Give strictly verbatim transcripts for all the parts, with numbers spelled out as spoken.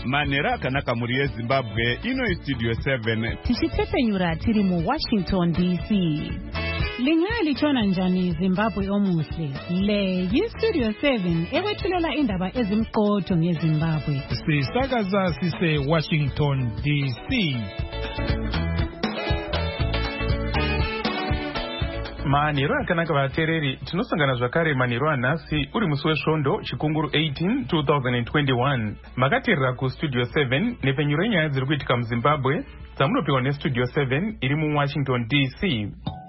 manhero akanaka muri yezimbabwe ino studio seven tichitepenyura tiri mu Washington D C. Lingaya lichona njani Zimbabwe omuhle. Le yi-Studio seven ekwethulela indaba ezimqotho ngeZimbabwe. Sisakaza sise Washington D C. Manhero akanaka vatereri, tinosangana zvakare manhero anhasi uri musi wesvondo chikunguru eighteen two thousand twenty-one. Makateerera kuStudio seven nepenyuro yenyaya dziri kuitika muZimbabwe dzamunopiwa neStudio seven iri muWashington D C.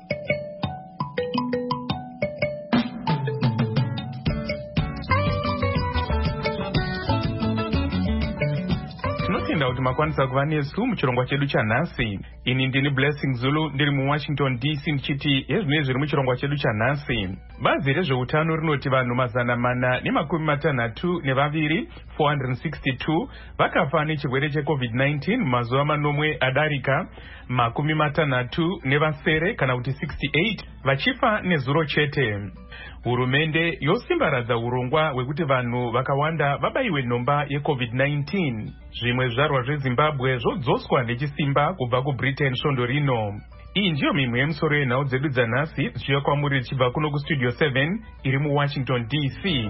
Kuti makwanisa kuva nesu muchirongwa chedu chanhasi. Ini ndini Blessing Zulu ndiri muWashington D C ndichiti hezvinezvi zviri muchirongwa chedu chanhasi. Bazi rezveutano rinoti vanhu mazana mana nemakumi matanhatu nevaviri four hundred sixty-two vakafa nechirwere checovid nineteen mumazuva manomwe adarika, makumi matanhatu nevasere kana kuti sixty-eight vachifa nezuro chete. Hurumende yosimbaradza urongwa hwekuti vanhu vakawanda vabayiwe nhomba yecovid nineteen. Zvimwe zvizvarwa zveZimbabwe zvodzoswa nechisimba kubva kuBritain svondo rino. Iyi ndiyo mimwe yemusoro yenhau dzedu dzanhasi dzichiuya kwamuri dzichibva kuno kuStudio seven iri muWashington D C.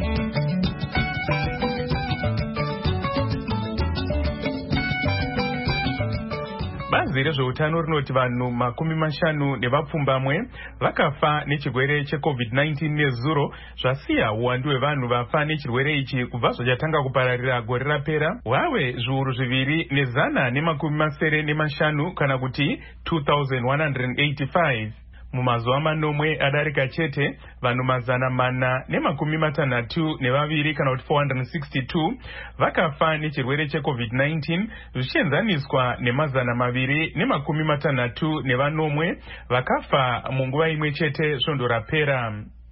Bazi rezveutano rinoti vanhu makumi mashanu nevapfumbamwe vakafa nechirwere checovid nineteen nezuro, zvasiya uwandu hwevanhu vafa nechirwere ichi kubva zvachatanga kupararira gore rapera hwave zviuru zviviri nezana nemakumi masere nemashanu kana kuti two thousand one hundred eighty-five. Mumazuva manomwe adarika chete vanhu mazana mana nemakumi matanhatu nevaviri kana kuti four hundred sixty-two vakafa nechirwere checovid nineteen zvichienzaniswa nemazana maviri nemakumi matanhatu nevanomwe vakafa munguva imwe chete svondo rapera.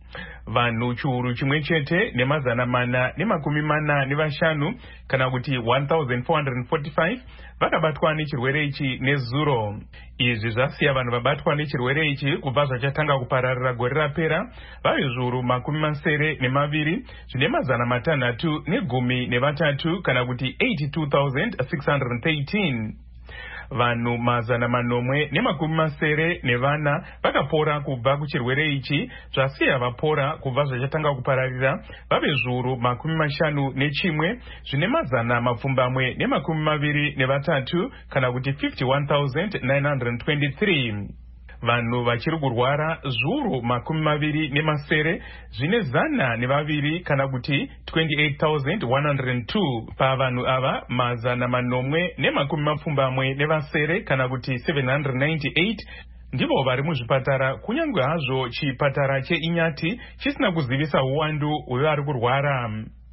Vanhu chiuru chimwe chete nemazana mana nemakumi mana nevashanu kana kuti one thousand four hundred forty-five vakabatwa nechirwere ichi nezuro. Izvi zvasiya vanhu vabatwa nechirwere ichi kubva zvachatanga kupararira gore rapera vave zviuru makumi masere nemaviri zvine mazana matanhatu negumi nevatatu kana kuti eighty-two thousand six hundred thirteen. Vanhu mazana manomwe nemakumi masere nevana vakapora kubva kuchirwere ichi, zvasiya vapora kubva zvachatanga kupararira vave zviuru makumi mashanu nechimwe zvine mazana mapfumbamwe nemakumi maviri nevatatu kana kuti fifty-one thousand nine hundred twenty-three. Vanhu vachiri kurwara zviuru makumi maviri nemasere zvine zana nevaviri kana kuti twenty-eight thousand one hundred two. Pavanhu ava mazana manomwe nemakumi mapfumbamwe nevasere kana kuti seven hundred ninety-eight ndivo vari muzvipatara, kunyange hazvo chipatara cheInyati chisina kuzivisa uwandu hwevari kurwara.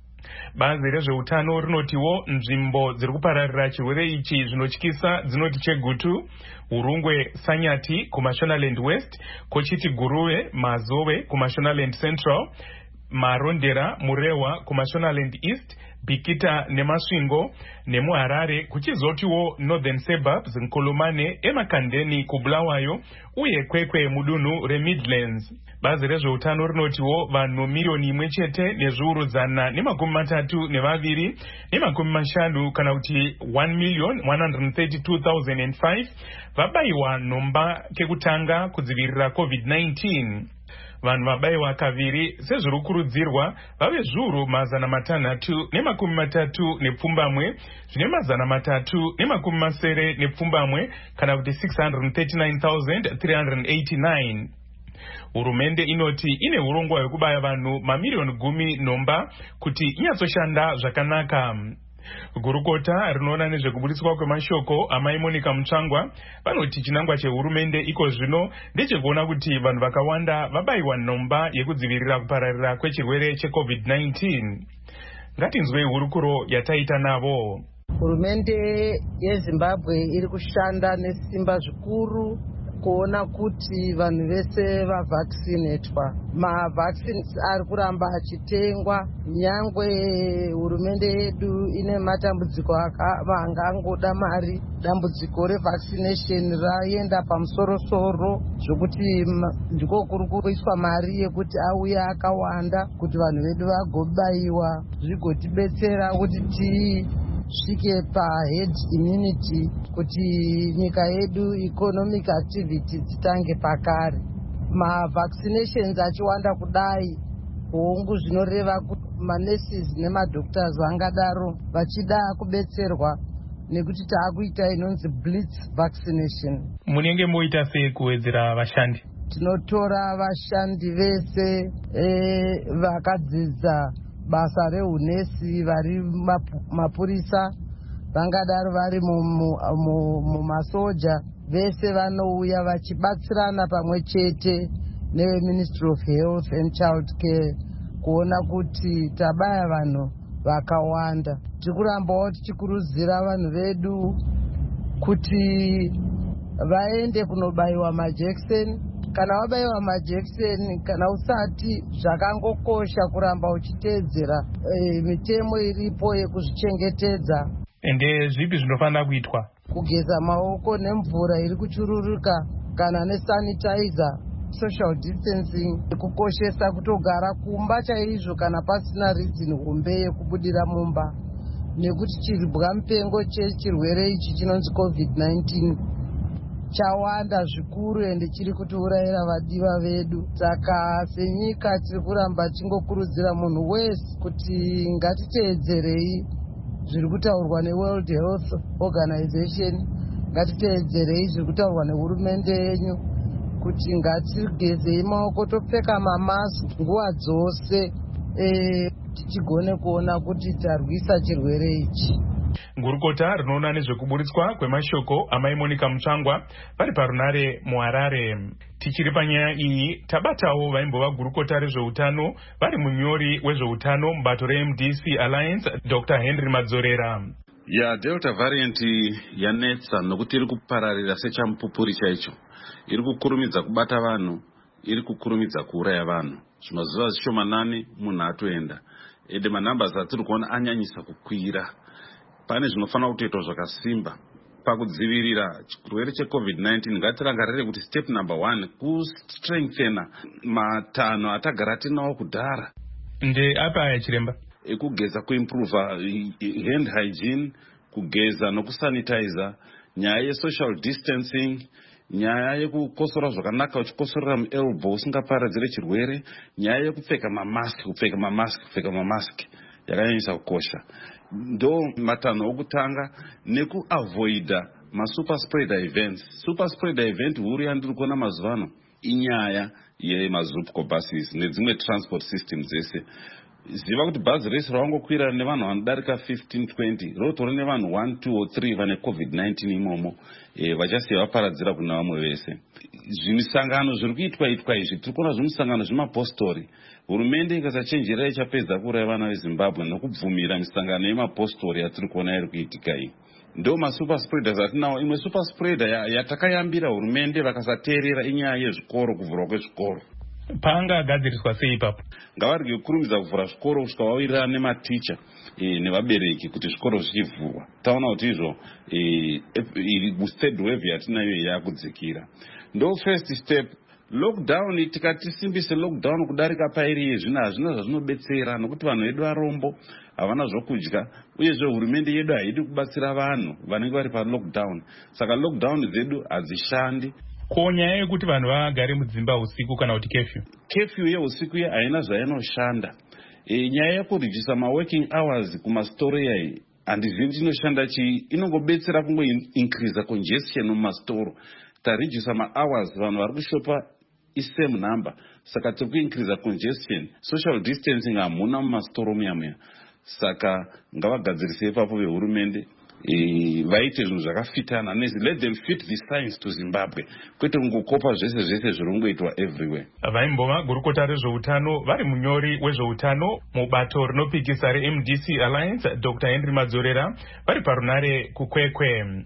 Bazi rezveutano rinotiwo nzvimbo dziri kupararira chirwere ichi zvinotyisa dzinoti Chegutu, Urungwe, Sanyati kuMashonaland West, kochiti Guruwe, Mazove kuMashonaland Central, Marondera, Murewa kuMashonaland East, Bikita neMasvingo nemuHarare, kuchizotiwo Northern Suburbs, Nkolomane, eMakandeni kuBulawayo uye Kwekwe mudunhu reMidlands. Bazi rezveutano rinotiwo vanhu milioni imwe chete nezviuru zana nemakumi matatu nevaviri nemakumi mashanu kana kuti one million one hundred thirty-two thousand five vabayiwa nhomba kekutanga kudzivirira covid nineteen. Vanhu vabayiwa kaviri sezviri kurudzirwa vave zviuru mazana matanhatu nemakumi matatu nepfumbamwe zvine mazana matatu nemakumi masere nepfumbamwe kana kuti six hundred thirty-nine thousand three hundred eighty-nine. Hurumende inoti ine urongwa hwekubaya vanhu mamilioni gumi nhomba kuti inyatsoshanda zvakanaka. Gurukota rinoona nezvekubudiswa kwemashoko amai Monica Mutsvangwa vanoti chinangwa chehurumende iko zvino ndechekuona kuti vanhu vakawanda vabayiwa nhomba yekudzivirira kupararira kwechirwere checovid nineteen. Ngatinzwei hurukuro yataita navo. Hurumende yeZimbabwe iri kushanda nesimba zvikuru kuona kuti vanhu vese vavaccinatwa. Mavaccines ari kuramba achitengwa, nyangwe hurumende yedu ine matambudziko angangoda mari. Dambudziko revaccination raenda pamusoro-soro zvokuti ndiko kuri kuiswa mari yekuti auya akawanda kuti vanhu vedu vagobayiwa zvigotibetsera kuti svike paherd immunity kuti nyika yedu economic activity dzitange pakare. Mavaccinations achiwanda kudai, hongu zvinoreva kuti manurses nemadoctors vangadaro vachida kubetserwa nekuti taakuita inonzi blitz vaccination. Munenge moita sei kuwedzera vashandi? Tinotora vashandi vese e, vakadzidza basa rehunesi, vari mapurisa, vangadaro vari mumasoja, vese vanouya vachibatsirana pamwe chete neveministry of health and child care kuona kuti tabaya vanhu vakawanda. Tikurambawo tichikurudzira vanhu vedu kuti vaende kunobayiwa majekiseni. Kana wabayiwa majekiseni, kana usati, zvakangokosha kuramba uchiteedzera e, mitemo iripo yekuzvichengetedza. Ende zvipi zvinofanira kuitwa? Kugeza maoko nemvura iri kuchururuka kana nesanitizer, social distancing, kukoshesa kutogara kumba chaizvo kana pasina reason hombe yekubudira mumba, nekuti chiribwa mupengo chechirwere ichi chinonzi covid nineteen chawanda zvikuru ende chiri kutiurayira vadiwa vedu. Saka senyika tiri kuramba tingokurudzira munhu wese kuti ngatiteedzerei zviri kutaurwa neWorld Health Organization, ngatiteedzerei zviri kutaurwa nehurumende yenyu kuti ngatigezei maoko, topfeka mamaski nguva dzose e, tichigone kuona kuti tarwisa chirwere ichi. Gurukota rinoona nezvekuburitswa kwemashoko amai Monica Mutsvangwa vari parunare muHarare. Tichiri panyaya iyi, tabatawo vaimbova gurukota rezveutano vari munyori wezveutano mubato reM D C Alliance, Doctor Henry Madzorera. Ya Delta variant yanetsa nokuti iri kupararira sechamupupuri chaicho. Iri kukurumidza kubata vanhu, iri kukurumidza kuuraya vanhu. Zvimazuva zvishomanani munhu atoenda. Ende manambers atiri kuona anyanyisa kukwira. Pane zvinofanira kutoitwa zvakasimba pakudzivirira chirwere checovid nineteen. Ngatirangarire kuti step number one kustrengthena matanho atagara tinawo kudhara. Nde apa aya chiremba? Ekugeza kuimprove hand hygiene, kugeza nokusanitizer, nyaya yesocial distancing, nyaya yekukosora zvakanaka uchikosorera muelbow usingaparadzire chirwere, nyaya yekupfeka mamask, kupfeka mamask, kupfeka mamask yakanyanyisa kukosha. Ndo matanho okutanga nekuavoida masuper spreader events. Super spreader event huru yandiri kuona mazuva ano inyaya yemazupco buses nedzimwe transport systems dzese. Ziva kuti bhazi rese rawangokwira nevanhu vanodarika fifteen twenty rotori nevanhu one two or three vane covid nineteen imomo, e, vachasiya vaparadzira kuna vamwe vese. Zvimisangano zviri kuitwa itwa izvi tiri kuona zvimisangano zvemapostori. Hurumende ikasachenjera ichapedza kuuraya vana veZimbabwe nokubvumira misangano yemapostori yatiri kuona iri kuitika iyi. Ndo masuper spreaders atinawo. Imwe super spreader yatakayambira hurumende vakasateerera inyaya yezvikoro, kuvhurwa kwezvikoro. Panga gadziriswa sei ipapo? Ngavarige kukurumidza kuvhura zvikoro kusvika vawirirana nematicha e, nevabereki kuti zvikoro zvichivhurwa. Taona kuti izvo e, third wave yatinayo yakudzikira. Ndo first step. Lockdown, tikatisimbise lockdown kudarika pairi zvino hazvina zvazvinobetsera nokuti vanhu vedu varombo, havana zvokudya, uyezve hurumende yedu haidi kubatsira vanhu vanenge vari pa lockdown. Saka lockdown dzedu hadzishandi. Ko nyaya yekuti vanhu vagare mudzimba usiku kana kuti curfew? Curfew yeusiku ye haina zvainoshanda. E, nyaya yekurijisa ma-working hours kumasitoro yai handizvini inoshanda chii, inongobetsera kungo increase congestion mumastoro. Tarijisa ma-hours vanhu vari kushopa isame number, saka tiri kuincrease congestion. Social distancing hamuna mumastoro muya muya. Saka ngavagadzirise ipapo vehurumende e, vaite zvinhu zvakafitana nezi. Let them fit the science to Zimbabwe, kwete kungokopa zvese zvese zviri kungoitwa everywhere. Vaimbova gurukota rezveutano vari munyori wezveutano mubato rinopikisa reM D C Alliance, Doctor Henry Madzorera vari parunare kukwekwe.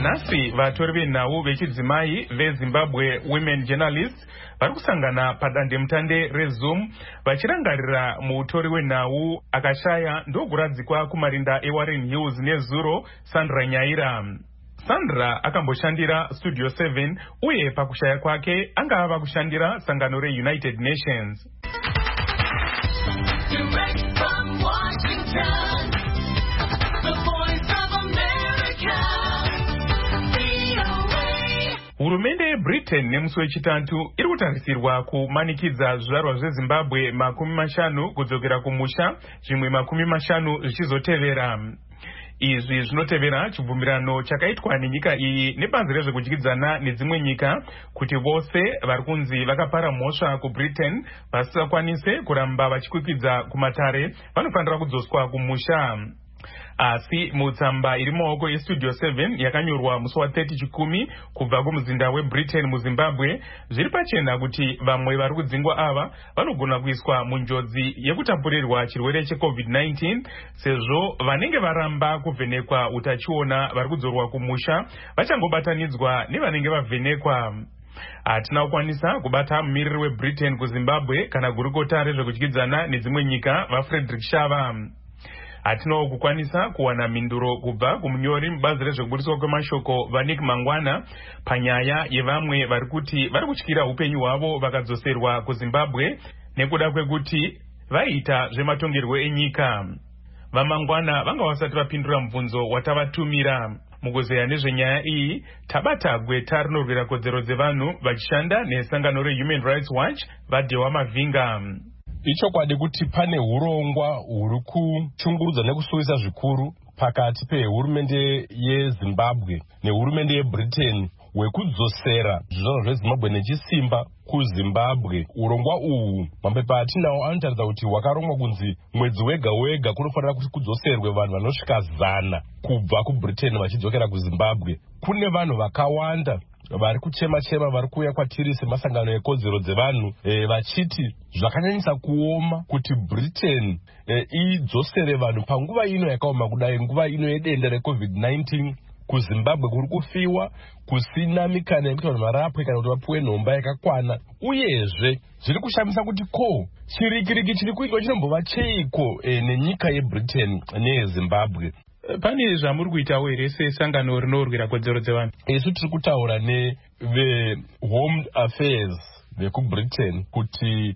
nhasi vatori venhau vechidzimai veZimbabwe Women Journalists vari kusangana padandemutande reZoom vachirangarira mutori wenhau akashaya ndokuradzikwa kumarinda eWarren Hills nezuro Sandra Nyaira. Sandra akamboshandira Studio seven uye pakushaya kwake anga ava kushandira sangano reUnited Nations. Direct from Washington, the voice of America, V O A. Hurumende yeBritain nemusi wechitatu iri kutarisirwa kumanikidza zvizvarwa zveZimbabwe makumi mashanu kudzokera kumusha, zvimwe makumi mashanu zvichizotevera. Izvi zvinotevera chibvumirano chakaitwa nenyika iyi nebanzi rezvekudyidzana nedzimwe nyika kuti vose vari kunzi vakapara mhosva kuBritain vasingakwanise kuramba vachikwikidza kumatare vanofanira kudzoswa kumusha. Asi mutsamba iri maoko eStudio seven yakanyorwa musi wa thirty chikumi kubva kumuzinda weBritain muZimbabwe zviri pachena kuti vamwe vari kudzingwa ava vanogona kuiswa munjodzi yekutapurirwa chirwere cheCovid nineteen sezvo vanenge varamba kuvhenekwa utachiona vari kudzorwa kumusha vachangobatanidzwa nevanenge vavhenekwa. Hatina kukwanisa kubata mumiriri weBritain kuZimbabwe kana gurukota rezvekudyidzana nedzimwe nyika vaFrederick Shava. Hatinawo kukwanisa kuwana minduro kubva kumunyori mubazi rezvekubudiswa kwemashoko vaNick Mangwana panyaya yevamwe vari kuti vari kutyira upenyu hwavo vakadzoserwa kuZimbabwe nekuda kwekuti vaita zvematongerwo enyika. VaMangwana vanga vasati vapindura mubvunzo watavatumira. Mukuzeya nezvenyaya iyi tabata gweta rinorwira kodzero dzevanhu vachishanda nesangano reHuman Rights Watch vaDewa Mavinga. Ichokwadi kuti pane urongwa huri kuchungurudza nekusuvisa zvikuru pakati pehurumende yeZimbabwe nehurumende yeBritain hwekudzosera zvizvarwa zveZimbabwe nechisimba kuZimbabwe. Urongwa uhu mapepa atinawo anotaridza kuti hwakarongwa kunzi mwedzi wega wega kunofanira kuti kudzoserwe vanhu vanosvika zana kubva kuBritain vachidzokera kuZimbabwe. Kune vanhu vakawanda vari kuchema chema vari kuuya kwatiri semasangano ekodzero dzevanhu e, vachiti zvakanyanyisa kuoma kuti Britain e, idzosere vanhu panguva ino yakaoma kudai, nguva ino yedenda reCovid nineteen kuZimbabwe kuri kufiwa kusina mikana yekuti vanhu varapwe kana kuti vapuwe nhomba yakakwana. Uyezve zviri kushamisa kuti ko chirikiriki chiri kuitwa chinombova cheiko e, nenyika yeBritain neyeZimbabwe. Pane zvamuri kuitawo here sesangano rinorwira kodzero dzevanhu? Isu tiri kutaura neveHome Affairs vekuBritain kuti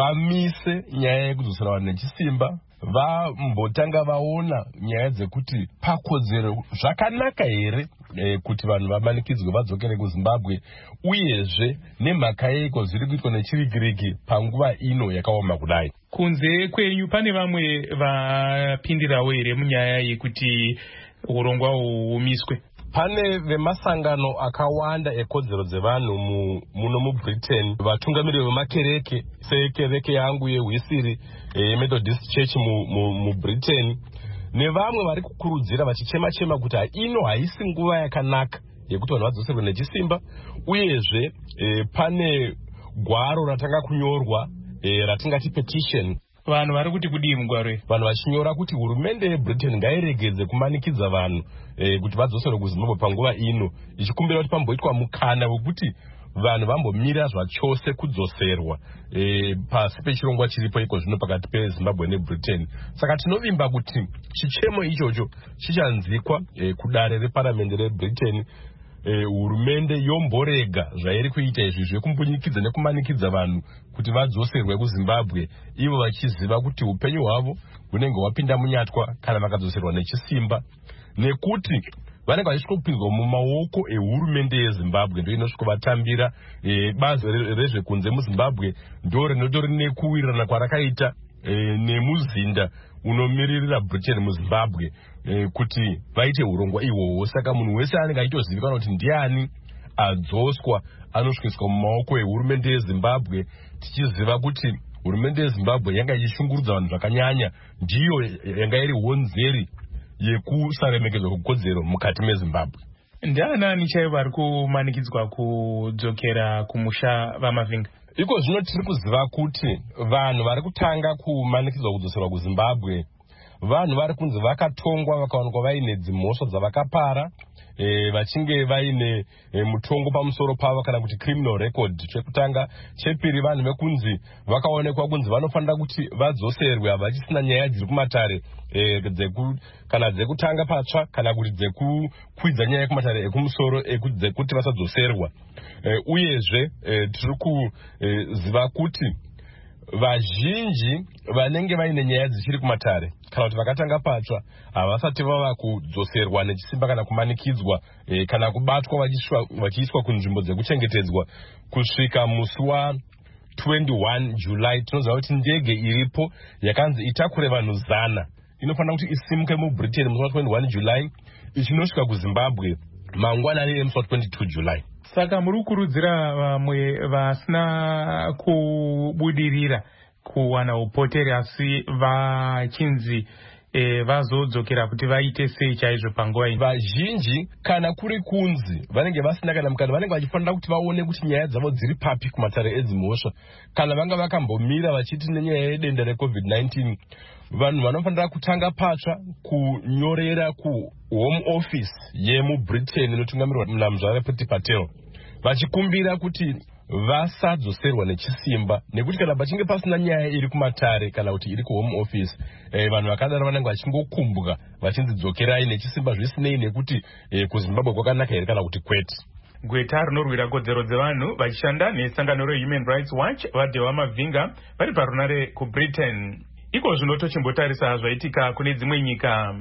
vamise nyaya yekudzosera vanhu nechisimba, vambotanga vaona nyaya dzekuti pakodzero zvakanaka here e, kuti vanhu vamanikidzwe vadzokere kuZimbabwe, uyezve nemhaka yeiko zviri kuitwa nechirikiriki panguva ino yakaoma kudai. Kunze kwenyu pane vamwe vapindirawo here munyaya yekuti urongwa humiswe? Pane vemasangano akawanda ekodzero dzevanhu muno muBritain, vatungamiriri vemakereke sekereke yangu yeHwisiri yeMethodist Church muBritain nevamwe vari kukurudzira vachichema chema kuti ino haisi nguva yakanaka yekuti vanhu vadzoserwe nechisimba. Uyezve e, pane gwaro ratanga kunyorwa e, ratingati petition. Vanhu vari kuti kudii mugwaro? Vanhu vachinyora kuti hurumende yeBritain ngairegedze kumanikidza vanhu e, kuti vadzoserwe kuZimbabwe panguva ino, ichikumbira kuti pamboitwa mukana wekuti vanhu vambomira zvachose kudzoserwa e, pasi pechirongwa chiripo iko zvino pakati peZimbabwe neBritain. Saka tinovimba kuti chichemo ichocho chichanzikwa e, kudare reparamende reBritain. E, hurumende yomborega zvairi kuita izvi zvekumbunyikidzwa nekumanikidza vanhu kuti vadzoserwe kuZimbabwe, ivo vachiziva kuti upenyu hwavo hunenge hwapinda munyatwa kana vakadzoserwa nechisimba, nekuti vanenge vachisvikopinzwa mumaoko ehurumende yeZimbabwe, ndo inosvikovatambira. E, bazi rezvekunze muZimbabwe ndo rinotori nekuwirirana kwarakaita e, nemuzinda unomiririra Britain muZimbabwe e, kuti vaite urongwa ihwohwo. Saka munhu wese anenge achitozivikanwa kuti ndiani adzoswa anosvikiswa mumaoko ehurumende yeZimbabwe, tichiziva kuti hurumende yeZimbabwe yanga ichishungurudza vanhu zvakanyanya, ndiyo yanga iri honzeri yekusaremekedzwa kwekodzero mukati meZimbabwe. Ndianani chaivo vari kumanikidzwa kudzokera kumusha vaMavinga? Iko zvino tiri kuziva kuti vanhu vari kutanga kumanikidzwa kudzoserwa kuZimbabwe vanhu vari kunzi vakatongwa vakawanikwa vaine dzimhosva dzavakapara e, vachinge vaine e, mutongo pamusoro pavo kana kuti criminal record. Chekutanga. Chepiri, vanhu vekunzi vakaonekwa kunzi vanofanira kuti vadzoserwe havachisina nyaya dziri kumatare e, dzeku, kana dzekutanga patsva kana kuti dzekukwidza nyaya yekumatare ekumusoro e, dzekuti vasadzoserwa. E, uyezve e, tiri kuziva kuti vazhinji vanenge vaine nyaya dzichiri kumatare kana kuti vakatanga patsva havasati vava kudzoserwa nechisimba kana kumanikidzwa e, kana kubatwa vachiiswa kunzvimbo dzekuchengetedzwa kusvika musi wa twenty-one July. Tinoziva kuti ndege iripo yakanzi itakure vanhu zana inofanira kuti isimuke muBritain musi wa twenty-one July ichinosvika kuZimbabwe mangwanani emusi wa twenty-two July. Saka muri kukurudzira vamwe vasina kubudirira kuwana upotere asi vachinzi e, vazodzokera kuti vaite sei chaizvo panguva ino. Vazhinji kana kuri kunzi vanenge vasina kana mukana vanenge vachifanira kuti vaone kuti nyaya dzavo dziri papi kumatare edzimhosva kana vanga vakambomira vachiti nenyaya yedenda recovid nineteen. Vanhu vanofanira kutanga patsva kunyorera ku home office yemuBritain inotungamirwa naMuzvare Priti Patel vachikumbira kuti vasadzoserwa nechisimba nekuti kana pachinge pasina nyaya iri kumatare kana kuti iri kuhome office eh, vanhu vakadaro vanenge vachingokumbwa vachinzi dzokerai nechisimba zvisinei nekuti eh, kuZimbabwe kwakanaka here kana kuti kwete. Gweta rinorwira kodzero dzevanhu vachishanda nesangano reHuman Rights Watch vadhewa mavhinga vari parunare kuBritain. Iko zvino tochimbotarisa zvaitika kune dzimwe nyika.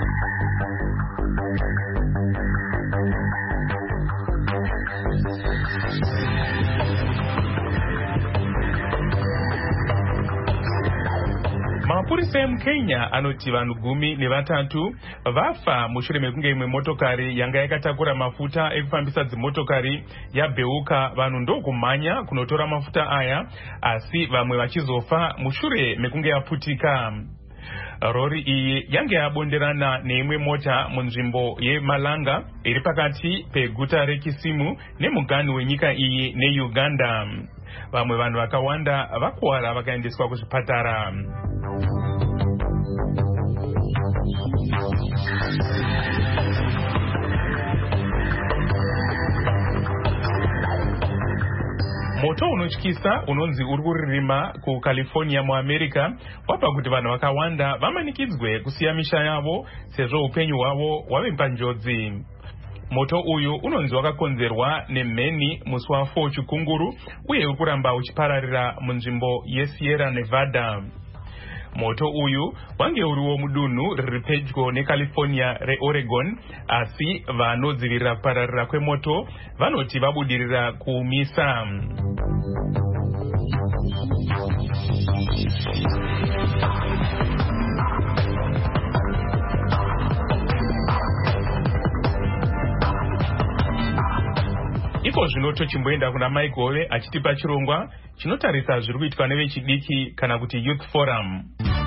Mapurisa emuKenya anoti vanhu gumi nevatatu vafa mushure mekunge imwe motokari yanga yakatakura mafuta ekufambisa dzimotokari yabheuka. Vanhu ndokumhanya kunotora mafuta aya asi vamwe vachizofa mushure mekunge yaputika. Rori iyi yange yabonderana neimwe mota munzvimbo yeMalanga iri pakati peguta reKisimu nemugani wenyika iyi neUganda. Vamwe vanhu vakawanda vakuwara vakaendeswa kuzvipatara. Moto unotyisa unonzi uri kuririma kuCalifornia muAmerica wapa kuti vanhu vakawanda vamanikidzwe kusiya misha yavo sezvo upenyu hwavo hwave panjodzi. Moto uyu unonzi wakakonzerwa nemheni musi wa four Chikunguru uye uri kuramba uchipararira munzvimbo yeSierra Nevada. Moto uyu wange uriwo mudunhu riri pedyo neCalifornia reOregon asi vanodzivirira kupararira kwemoto vanoti vabudirira kuumisa. Iko zvino tochimboenda kuna Mike Hove achitipa chirongwa chinotarisa zviri kuitwa nevechidiki kana kuti Youth Forum.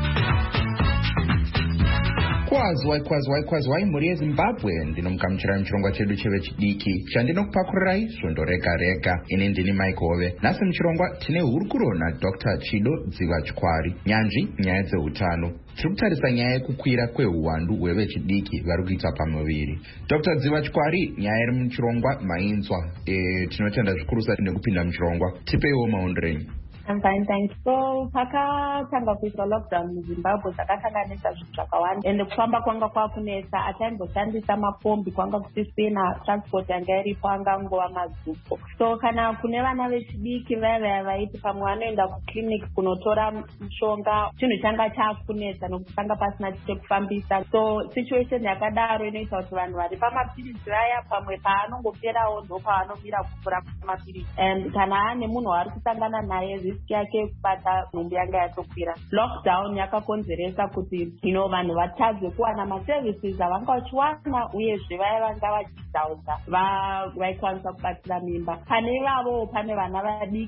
Kwazwai kwazwai kwazwai mhuri yeZimbabwe, ndinomukamuchirai muchirongwa chedu chevechidiki chandinokupakururai svondo rega rega. Ini ndini Mike Hove. Nhasi muchirongwa tine hurukuro naDr Chido Dzivachkwari, nyanzvi nyaya dzeutano. Tiri kutarisa nyaya yekukwira kweuwandu hwevechidiki vari kuita pamuviri. Dr Dzivachkwari, nyaya iri muchirongwa mainzwa. E, tinotenda zvikuru nekupinda muchirongwa. Tipeiwo maonero. I'm fine, thanks. So, pakatanga kuisa lockdown muZimbabwe takasanganisa zvinhu zvakawanda ende kufamba kwanga kwakunetsa ataimboshandisa makombi kwanga kusisina transport yanga iripo angangova mazupo. So kana kune vana vechidiki vaya vaya vaiti pamwe vanoenda kuclinic kunotora mushonga chinhu changa chakunetsa nokuti panga pasina chekufambisa. So situation yakadaro inoita kuti vanhu vari pamapirisi vaya pamwe paanongoperawo ndo paanomira kupfura mapirisi. And kana ane munhu ari kusangana naye risk yake kubata nhumbi yanga yatokwira. Lockdown yakakonzeresa kuti ino vanhu vatadze kuwana maservices avanga vachiwana uyezve vaya vanga vachidhauza vaikwanisa kubatira mimba. Pane ivavo pane vana vadiki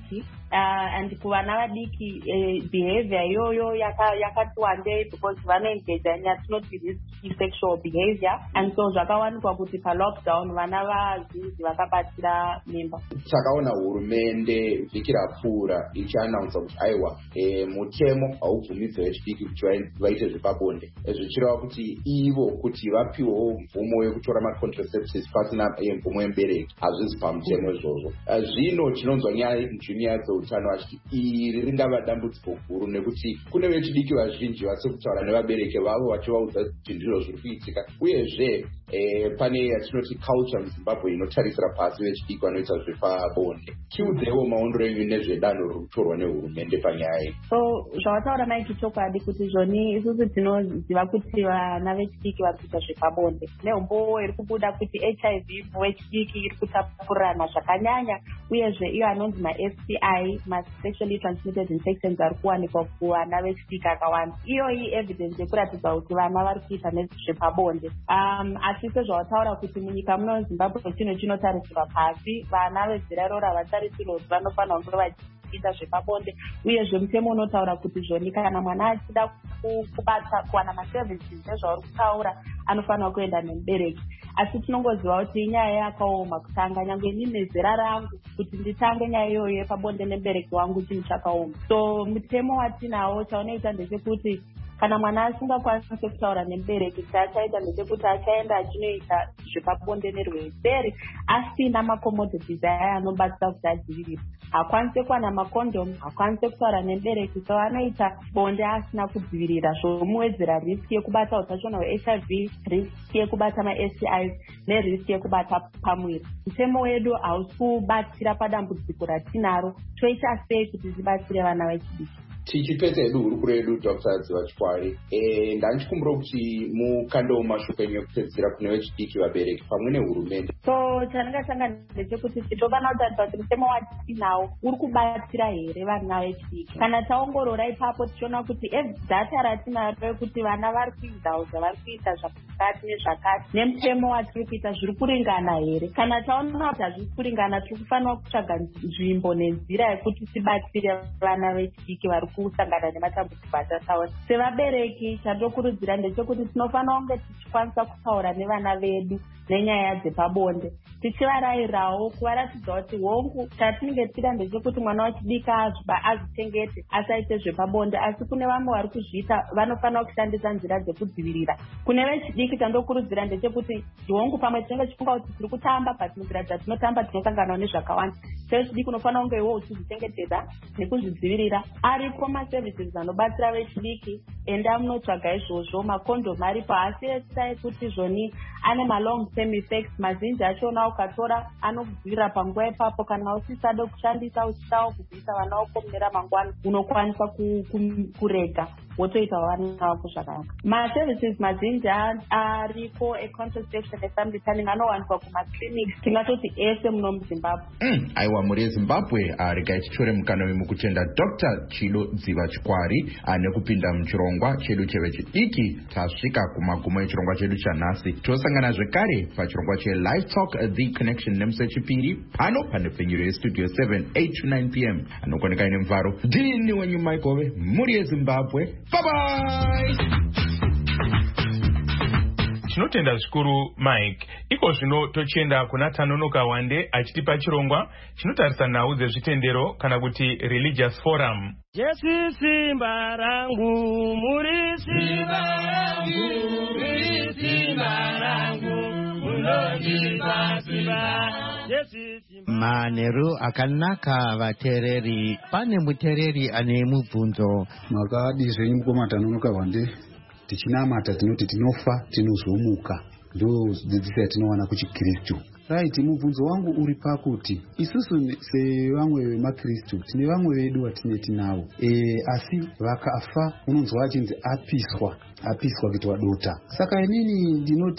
uh, and kuvana vadiki uh, behavior iyoyo yakati wandei because vanoengage yatinoti risky sexual behavior, and so zvakawanikwa kuti palockdown vana vazhinji vakabatira mimba. Takaona hurumende vhiki rapfuura ichianaunsa kuti aiwa e, mutemo haubvumidza vechidiki kuti vaite zvepabonde, zvichireva kuti ivo kuti vapiwewo mvumo yekutora macontraceptives pasina mvumo yembereki hazvisi pamutemo izvozvo. Zvino tinonzwa nyaya dzeutano vachiti iri ringava dambudziko guru nekuti kune vechidiki vazhinji vasiri kutaura nevabereki vavo vachivaudza kuti ndizvo zviri kuitika, uyezve e, pane yatinoti culture muZimbabwe inotarisira pasi vechidiki vanoita zvepabonde. Chiudzewo maondero enyu nezvedanho riri kutorwa nehurumende panyaya iyi. So zvavataura maiki chokwadi kuti zvoni isusu tinoziva kuti vana vechidiki vari kuita zvepabonde. Neumbo iri kubuda kuti H I V vechidiki iri kutapurirana zvakanyanya, uyezve iyo anonzi ma-S T I, ma-sexually transmitted infections ari kuwanikwa kuvana vechidiki akawanda. Iyoyi evidence yekuratidza kuti vana vari kuita nezvepabonde. Um, asi sezvavataura kuti munyika muno Zimbabwe chino chinotarisirwa pasi, vana vezera iroro havatarisirwa kuti vanofanira kunge vachiita zvepabonde, uyezve mutemo unotaura kuti zvoni kana mwana achida kubata kuwana maservices nezvauri kutaura anofanira kuenda nemubereki. Asi tinongoziva kuti inyaya yakaoma kutanga, nyangwe inini nezera rangu kuti nditange nyaya iyoyo yepabonde nemubereki wangu chinhu chakaoma. So mutemo watinawo chaunoita ndechekuti kana mwana asingakwanisi kutaura nemubereki, chachaita ndechekuti achaenda achinoita zvepabonde nerwezeri asina macommodities aya anobatsira kuti adzivirire. Hakwanisi kuwana makondomu, hakwanisi kutaura nemubereki, so anoita bonde asina kudzivirira, zvomuwedzera riski yekubata utachiona hwe-H I V, riski yekubata ma-S T Is neriski yekubata pamwiri. Mutemo wedu hausi kubatsira padambudziko ratinaro, toita sei kuti tibatsire vana vechidiki? Tichipedza hedu hurukuro yedu Doctor Dziva Chikwari, e, ndandichikumbira kuti mukandewo mashoko enyu ekupedzisira kune vechidiki vabereki pamwe nehurumende. So chandingasanga ndechekuti tinofanira kutaridza kuti mutemo watinawo uri kubatsira here vana vechidiki. Kana taongorora ipapo tichiona kuti data ratinaro rekuti vana vari kuita vari kuita zvakati nezvakati nemutemo watiri kuita zviri kuringana here. Kana taona kuti hazvisi kuringana, tiri kufanira kutsvaga nzvimbo nenzira yekuti tibatsire vana vechidiki vari kusangana nematambudziko atataura. Sevabereki chandokurudzira ndechekuti tinofanira kunge tichikwanisa kutaura nevana vedu nenyaya dzepabonde, tichivarayirawo kuvaratidza kuti hongu chatinenge tichida ndechekuti mwana wechidiki azvichengete asaite zvepabonde, asi kune vamwe vari kuzviita vanofanira kushandisa nzira dzekudzivirira. Kune vechidiki chandokurudzira ndechekuti hongu pamwe tinenge tichifunga kuti tiri kutamba, but munzira dzatinotamba tinosanganawo nezvakawanda. Sevechidiki unofanira kunge iwo uchizvichengetedza nekuzvidzivirira. Aripo maservices anobatsira vechidiki, enda munotsvaga izvozvo. Makondomu aripo, asi esai kuti zvoni ane malong term effects, mazhinji achona ukatora anokubvira panguva ipapo. Kana usisada kushandisa uchisawo kubvisa vana vako mune ramangwana, unokwanisa kurega wotoita vana vako zvakanaka. Maservices mazhinji ariko econtraception efamily planning anowanikwa kumaclinics tingatoti ese muno muZimbabwe. Mm, aiwa muri yeZimbabwe arega ichitore mukana wemukutenda Doctor Chido Dziva Chikwari nekupinda muchirongwa chedu chevechidiki. Tasvika kumagumo echirongwa chedu chanhasi. Tosangana zvekare pachirongwa cheLive Talk The Connection nemusi wechipiri pano panepfenyuro yestudio seven eight to nine p m anokoneka ine mvaro. Ndini wenyu Maikove, muri yeZimbabwe. Bye bye. Tinotenda zvikuru Mike. Iko zvino tochienda kuna Tanonoka Wande achitipa chirongwa chinotarisa nhau dzezvitendero kana kuti religious forum. Jesu simba rangu, muri simba rangu, muri simba rangu, munondipa simba. Manheru akanaka vatereri. Pane mutereri ane mubvunzo. Makadi zvenyu mukoma Tanonoka Wande. Tichinamata tinoti tinofa tinozomuka. Ndo dzidziso yatinowana kuchiKristu. Right, mubvunzo wangu uri pakuti isusu sevamwe vemakristu tine vamwe vedu vatine tinavo e, asi vakafa unonzwa achinzi apiswa apiswa kuitwa dota. Saka inini ndinoti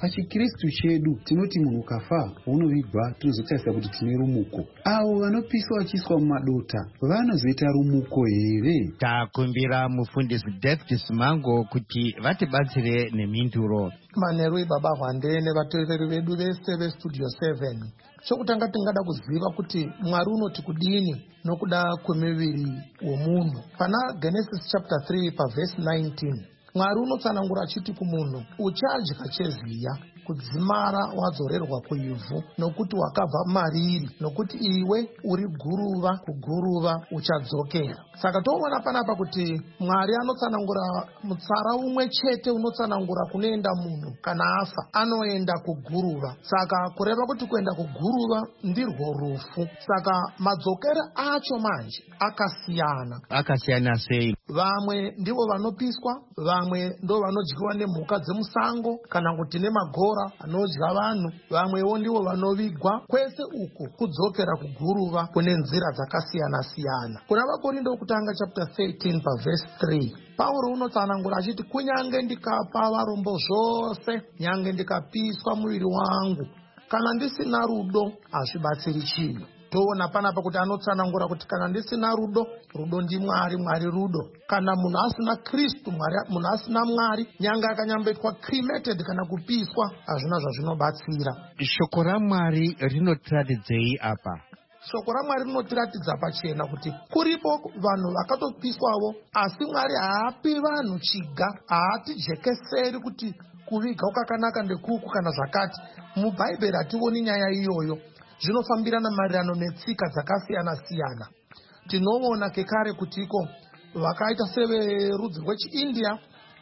pachikristu chedu tinoti munhu ukafa unovigwa tinozotarisa kuti tine rumuko. Avo vanopiswa vachiiswa mumadota vanozoita rumuko here? Takumbira mufundisi David Simango kuti vatibatsire nemhinduro. Manheru baba Hwande nevateereri vedu vese vestudio seven. Chokutanga tingada kuziva kuti Mwari unoti kudini nokuda kwemiviri womunhu. Pana Genesis chapter three verse nineteen. Mwari unotsanangura achiti kumunhu, uchadya cheziya, kudzimara wadzorerwa kuivhu, nokuti wakabva mariri, nokuti iwe uri guruva, kuguruva uchadzokera. Saka toona panapa kuti Mwari anotsanangura mutsara umwe chete unotsanangura kunoenda munhu kana afa, anoenda kuguruva. Saka kureva kuti kuenda kuguruva ndirwo rufu. Saka madzokera acho manje akasiyana. Akasiyana sei? Vamwe ndivo vanopiswa, vamwe ndo vanodyiwa nemhuka dzemusango kana kuti nemagora anodya vanhu, vamwewo ndivo vanovigwa. Kwese uku kudzokera kuguruva kune nzira dzakasiyana siyana. Kuna vaKorindo kutanga chapter thirteen verse three. Pauro unotsanangura achiti kunyange ndikapa varombo zvose, nyange ndikapiswa muviri wangu, kana ndisina rudo hazvibatsiri chinhu. Toona panapa kuti anotsanangura kuti kana ndisina rudo, rudo ndiMwari, Mwari rudo. Kana munhu asina Kristu, Mwari, munhu asina Mwari, nyanga akanyambetwa cremated kana kupiswa, hazvina zvazvinobatsira. Shoko raMwari rinotiratidzei apa? Shoko raMwari rinotiratidza pachena kuti kuripo vanhu vakatopiswawo, asi Mwari haapi vanhu chiga, haatijekeseri kuti kuviga kwakanaka ndekuku kana zvakati. MuBhaibheri hationi nyaya iyoyo. Zvinofambirana maererano netsika dzakasiyana siyana. Tinoona kekare kutiko vakaita severudzi rwechiIndia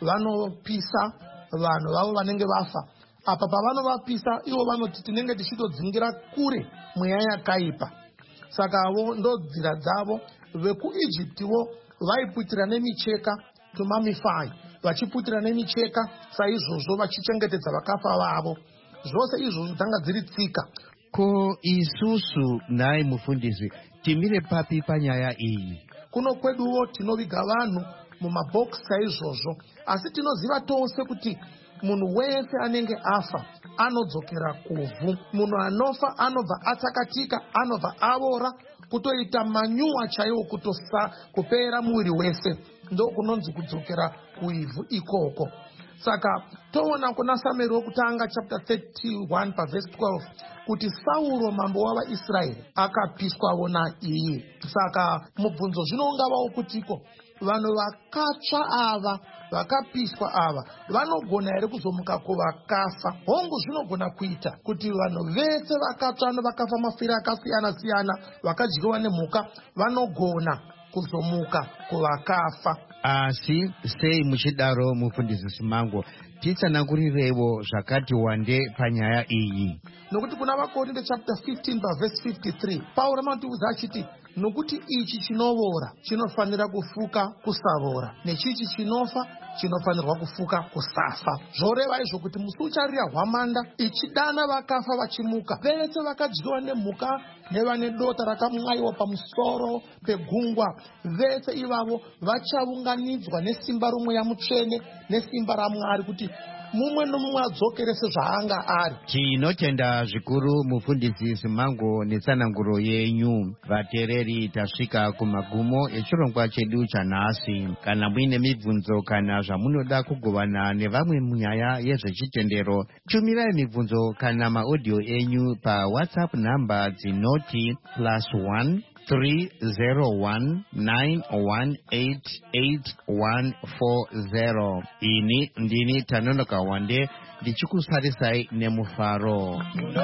vanopisa vanhu vavo vanenge vafa. Apa pavanovapisa ivo vanoti tinenge tichitodzingira kure mweya yakaipa. Saka avo ndo nzira dzavo. VekuIjiptiwo vaiputira nemicheka tumamifai, vachiputira nemicheka saizvozvo vachichengetedza vakafa vavo. Zvose izvozvo dzanga dziri tsika. Ko isusu naye mufundisi timire papi panyaya iyi? Kuno kweduwo tinoviga vanhu mumabox saizvozvo, asi tinoziva tose kuti munhu wese anenge afa anodzokera kuvhu. Munhu anofa anobva atsakatika, anobva avora, kutoita manyuwa chaiwo, kutosa kupera muviri wese. Ndo kunonzi kudzokera kuivhu ikoko. Saka toona kuna Samueri wokutanga chapter thirty-one verse twelve kuti Sauro mambo wavaIsraeri akapiswawo naiye. Saka mubvunzo zvinongavawo kutiko vanhu vakatsva ava, vakapiswa ava, vanogona here kuzomuka kuvakafa? Hongu zvinogona kuita kuti vanhu vese vakatsva nevakafa mafira akasiyana siyana, vakadyiwa nemhuka, vanogona kuzomuka kuvakafa. Asi sei muchidaro mufundisi Simango, titsanangurirewo zvakati wande panyaya iyi? Nokuti kuna vaKorinde chapter fifteen verse fifty-three, Pauro anatiudza achiti nokuti ichi chinovora chinofanira kufuka kusavora, nechichi chinofa chinofanirwa kufuka kusafa. Zvoreva izvo kuti musi ucharira hwamanda ichidana vakafa vachimuka, vese vakadyiwa nemhuka nevane dota rakamwaiwa pamusoro pegungwa, vese ivavo vachaunganidzwa nesimba romweya mutsvene nesimba raMwari kuti mumwe nomumwe adzokere sezvaanga ari. Tinotenda zvikuru mufundisi Simango netsananguro yenyu. Vateereri, tasvika kumagumo echirongwa chedu chanhasi. Kana muine mibvunzo kana zvamunoda kugovana nevamwe munyaya yezvechitendero, tumirai mibvunzo kana maaudio enyu paWhatsApp namba dzinoti plus one three zero one nine one eight eight one four zero. Ini ndini Tanonoka Wande ndichikusarisai nemufaro.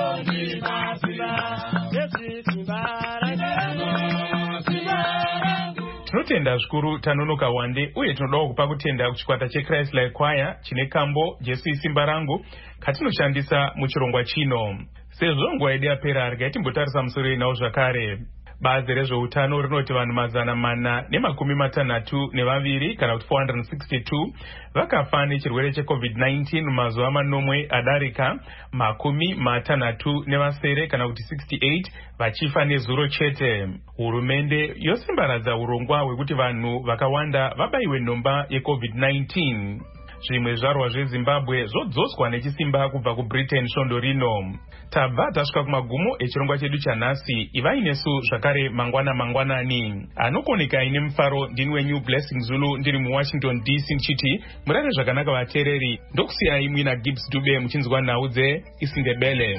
Tinotenda zvikuru Tanonoka Wande, uye tinodawo kupa kutenda kuchikwata cheChrist Like Choir chine kambo Jesu isimba rangu katinoshandisa muchirongwa chino. Sezvo nguva yedu yapera, regai timbotarisa musoro inawo zvakare. Bazi rezveutano rinoti vanhu mazana mana nemakumi matanhatu nevaviri kana kuti four hundred sixty-two vakafa nechirwere checovid nineteen mumazuva manomwe adarika, makumi matanhatu nevasere kana kuti sixty-eight vachifa nezuro chete. Hurumende yosimbaradza urongwa hwekuti vanhu vakawanda vabaiwe nhomba yecovid nineteen. zvimwe zvarwa zvezimbabwe zvodzoswa nechisimba kubva kubritain svondo rino. Tabva tasvika kumagumo echirongwa chedu chanhasi. Ivai nesu zvakare mangwana mangwanani. Anokoneka ine mufaro ndini wenyu Blessing Zulu ndiri muWashington D C nchiti murare zvakanaka vateereri. Ndokusiyai mwina Gibbs Dube muchinzwa nhau dzeIsindebele.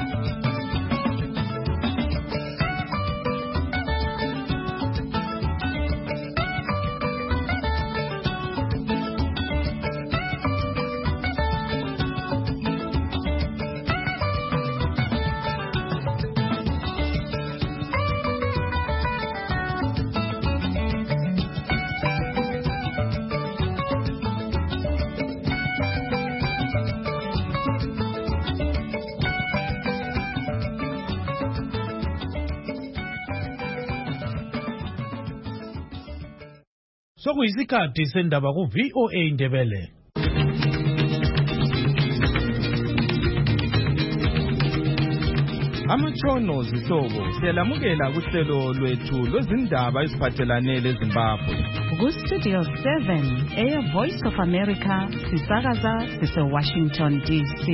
Sokuyisikhathi sendaba ku V O A Ndebele. Amatshono zihlobo siyalamukela kuhlelo lwethu lwezindaba eziphathelane leZimbabwe. Ku Studio seven, Air Voice of America, sisakaza sise Washington D C.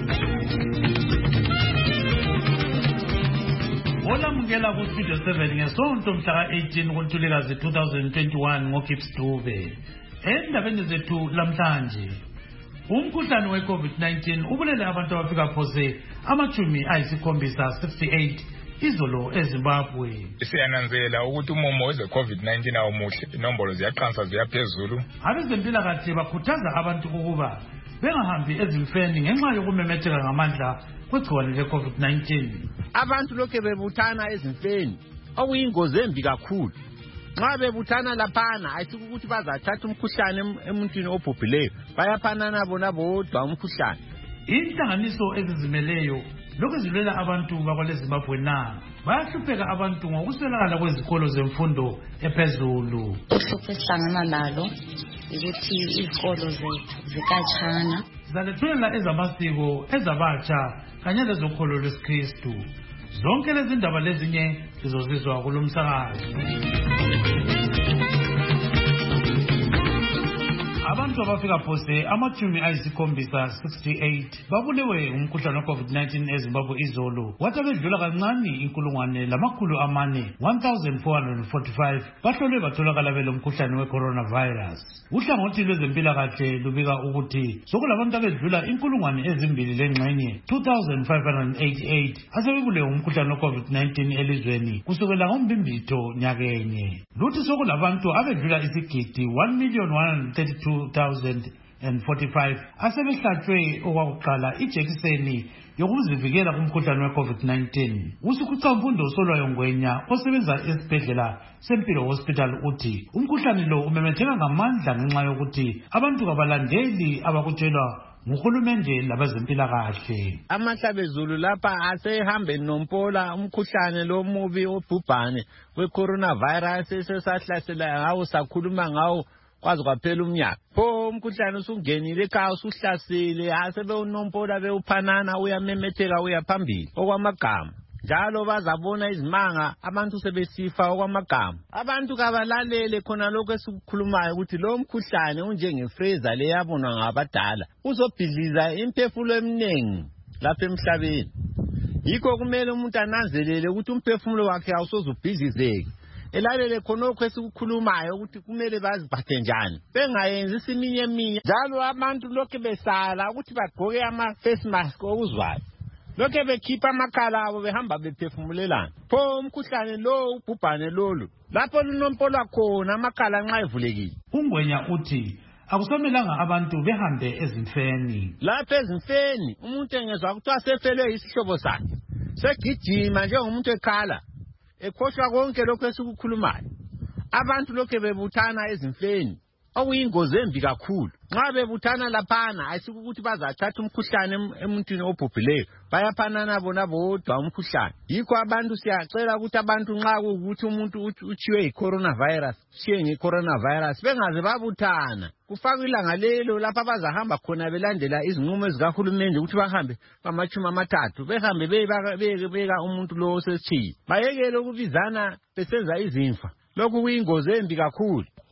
Olamukela ku Studio seven ngesonto mhla eighteen kuNtulikazi twenty twenty-one ngoGibbs Dube. Endabeni zethu lamhlanje, umkhuhlane we-COVID nineteen ubulele abantu abafika phose amachumi ayisikhombisa sixty-eight izolo eZimbabwe. Siyananzela ukuthi umumo weze-COVID nineteen awumuhle, inombolo ziyaqansa ziyaphezulu. Abezempilakahle bakhuthaza abantu ukuba bengahambi ezimfeni ngenxa yokumemetheka ngamandla kwegciwane le-COVID nineteen. Abantu lokhe bebuthana ezimfeni okuyingozi embi kakhulu. Nxa bebuthana laphana ayisuka ukuthi bazathatha umkhuhlane emuntwini obhubhileyo, bayaphanana bona bodwa umkhuhlane. Inhlanganiso ezizimeleyo lokhu zilwela abantu bakwaleZimbabwe na bayahlupheka abantu ngokuswelakala kwezikolo zemfundo ephezulu. Uhlupho esihlangana lalo ukuthi izikolo zethu zikatshana. Zalethulela ezamasiko, ezabatsha kanye lezokholo lwesikristu. Zonke lezi ndaba lezinye sizozizwa kulomsakazo. Abantu abafika phose amachumi ayisikhombisa sixty-eight babulewe umkhuhlane we-COVID nineteen eZimbabwe izolo. Wathi bedlula kancane inkulungwane lamakhulu amane one thousand four hundred forty-five bahlolwe batholakala belomkhuhlane we-coronavirus. Uhlangothi lwezempilakahle lubika ukuthi sokulabantu abedlula inkulungwane ezimbili lengxenye two thousand five hundred eighty-eight asebebulewe umkhuhlane we-COVID nineteen elizweni kusukela ngombimbitho nyakenye. Luthi sokulabantu abedlula isigidi one million one hundred thirty-two thousand forty-five asebehlatshwe okwakuqala ijekiseni yokuzivikela kumkhuhlane we-COVID nineteen. Usukhucamfundo Solwayo Ngwenya osebenza esibhedlela seMpilo Hospital uthi umkhuhlane lo umemetheka ngamandla ngenxa yokuthi abantu kabalandeli abakutshelwa nguhulumende labezempilakahle. Amahlabezulu lapha asehambeni nompola umkhuhlane lo mubi obhubhane we-coronavirus esesahlasela ngawo sakhuluma ngawo kwazi kwaphela umnyaka. Pho umkhuhlane usungenile ekhaya usuhlasile asebewunompola bewuphanana uyamemetheka uyaphambili okwamagama. Njalo bazabona izimanga abantu sebesifa okwamagama. Abantu kabalalele khona lokho esikukhulumayo ukuthi lo mkhuhlane unjengefreezer leyabonwa ngabadala uzobhidliza imphefumulo eminingi lapha emhlabeni. Yikho kumele umuntu ananzelele ukuthi umphefumulo wakhe awusozubhidlizeki. Elalele khonokho esikukhulumayo ukuthi kumele baziphathe njani bengayenzi isiminye eminye. Njalo abantu lokho besala ukuthi bagqoke ama face mask okuzwayo, lokho bekhipha amakhala abo behamba bephefumulelana. Pho umkhuhlane lo ubhubhane lolu lapho lunompola khona amakhala nxa evulekile. Ungwenya uthi akusamelanga abantu behambe ezimfeni. Lapho ezimfeni umuntu engezwa ukuthi asefelwe isihlobo sakhe segijima njengomuntu ekhala ekhohlwa konke lokho esikukhulumayo. Abantu lokho bebuthana ezimfeni okuyingozi embi kakhulu. Nxa bebuthana laphana ayisuka ukuthi bazathatha umkhuhlane emuntwini obhubhileyo, bayaphanana bona bodwa umkhuhlane. Yikho abantu siyacela ukuthi abantu nxa ukuthi umuntu uchiwe yi-coronavirus, chiye nge-coronavirus bengaze babuthana. Kufakwe ilanga lelo lapha bazahamba khona belandela izinqumo zikahulumende ukuthi bahambe bamachumi amathathu behambe bebeka umuntu lo osesichiye. Bayekele ukubizana besenza izimfa. Lokhu kuyingozi embi kakhulu.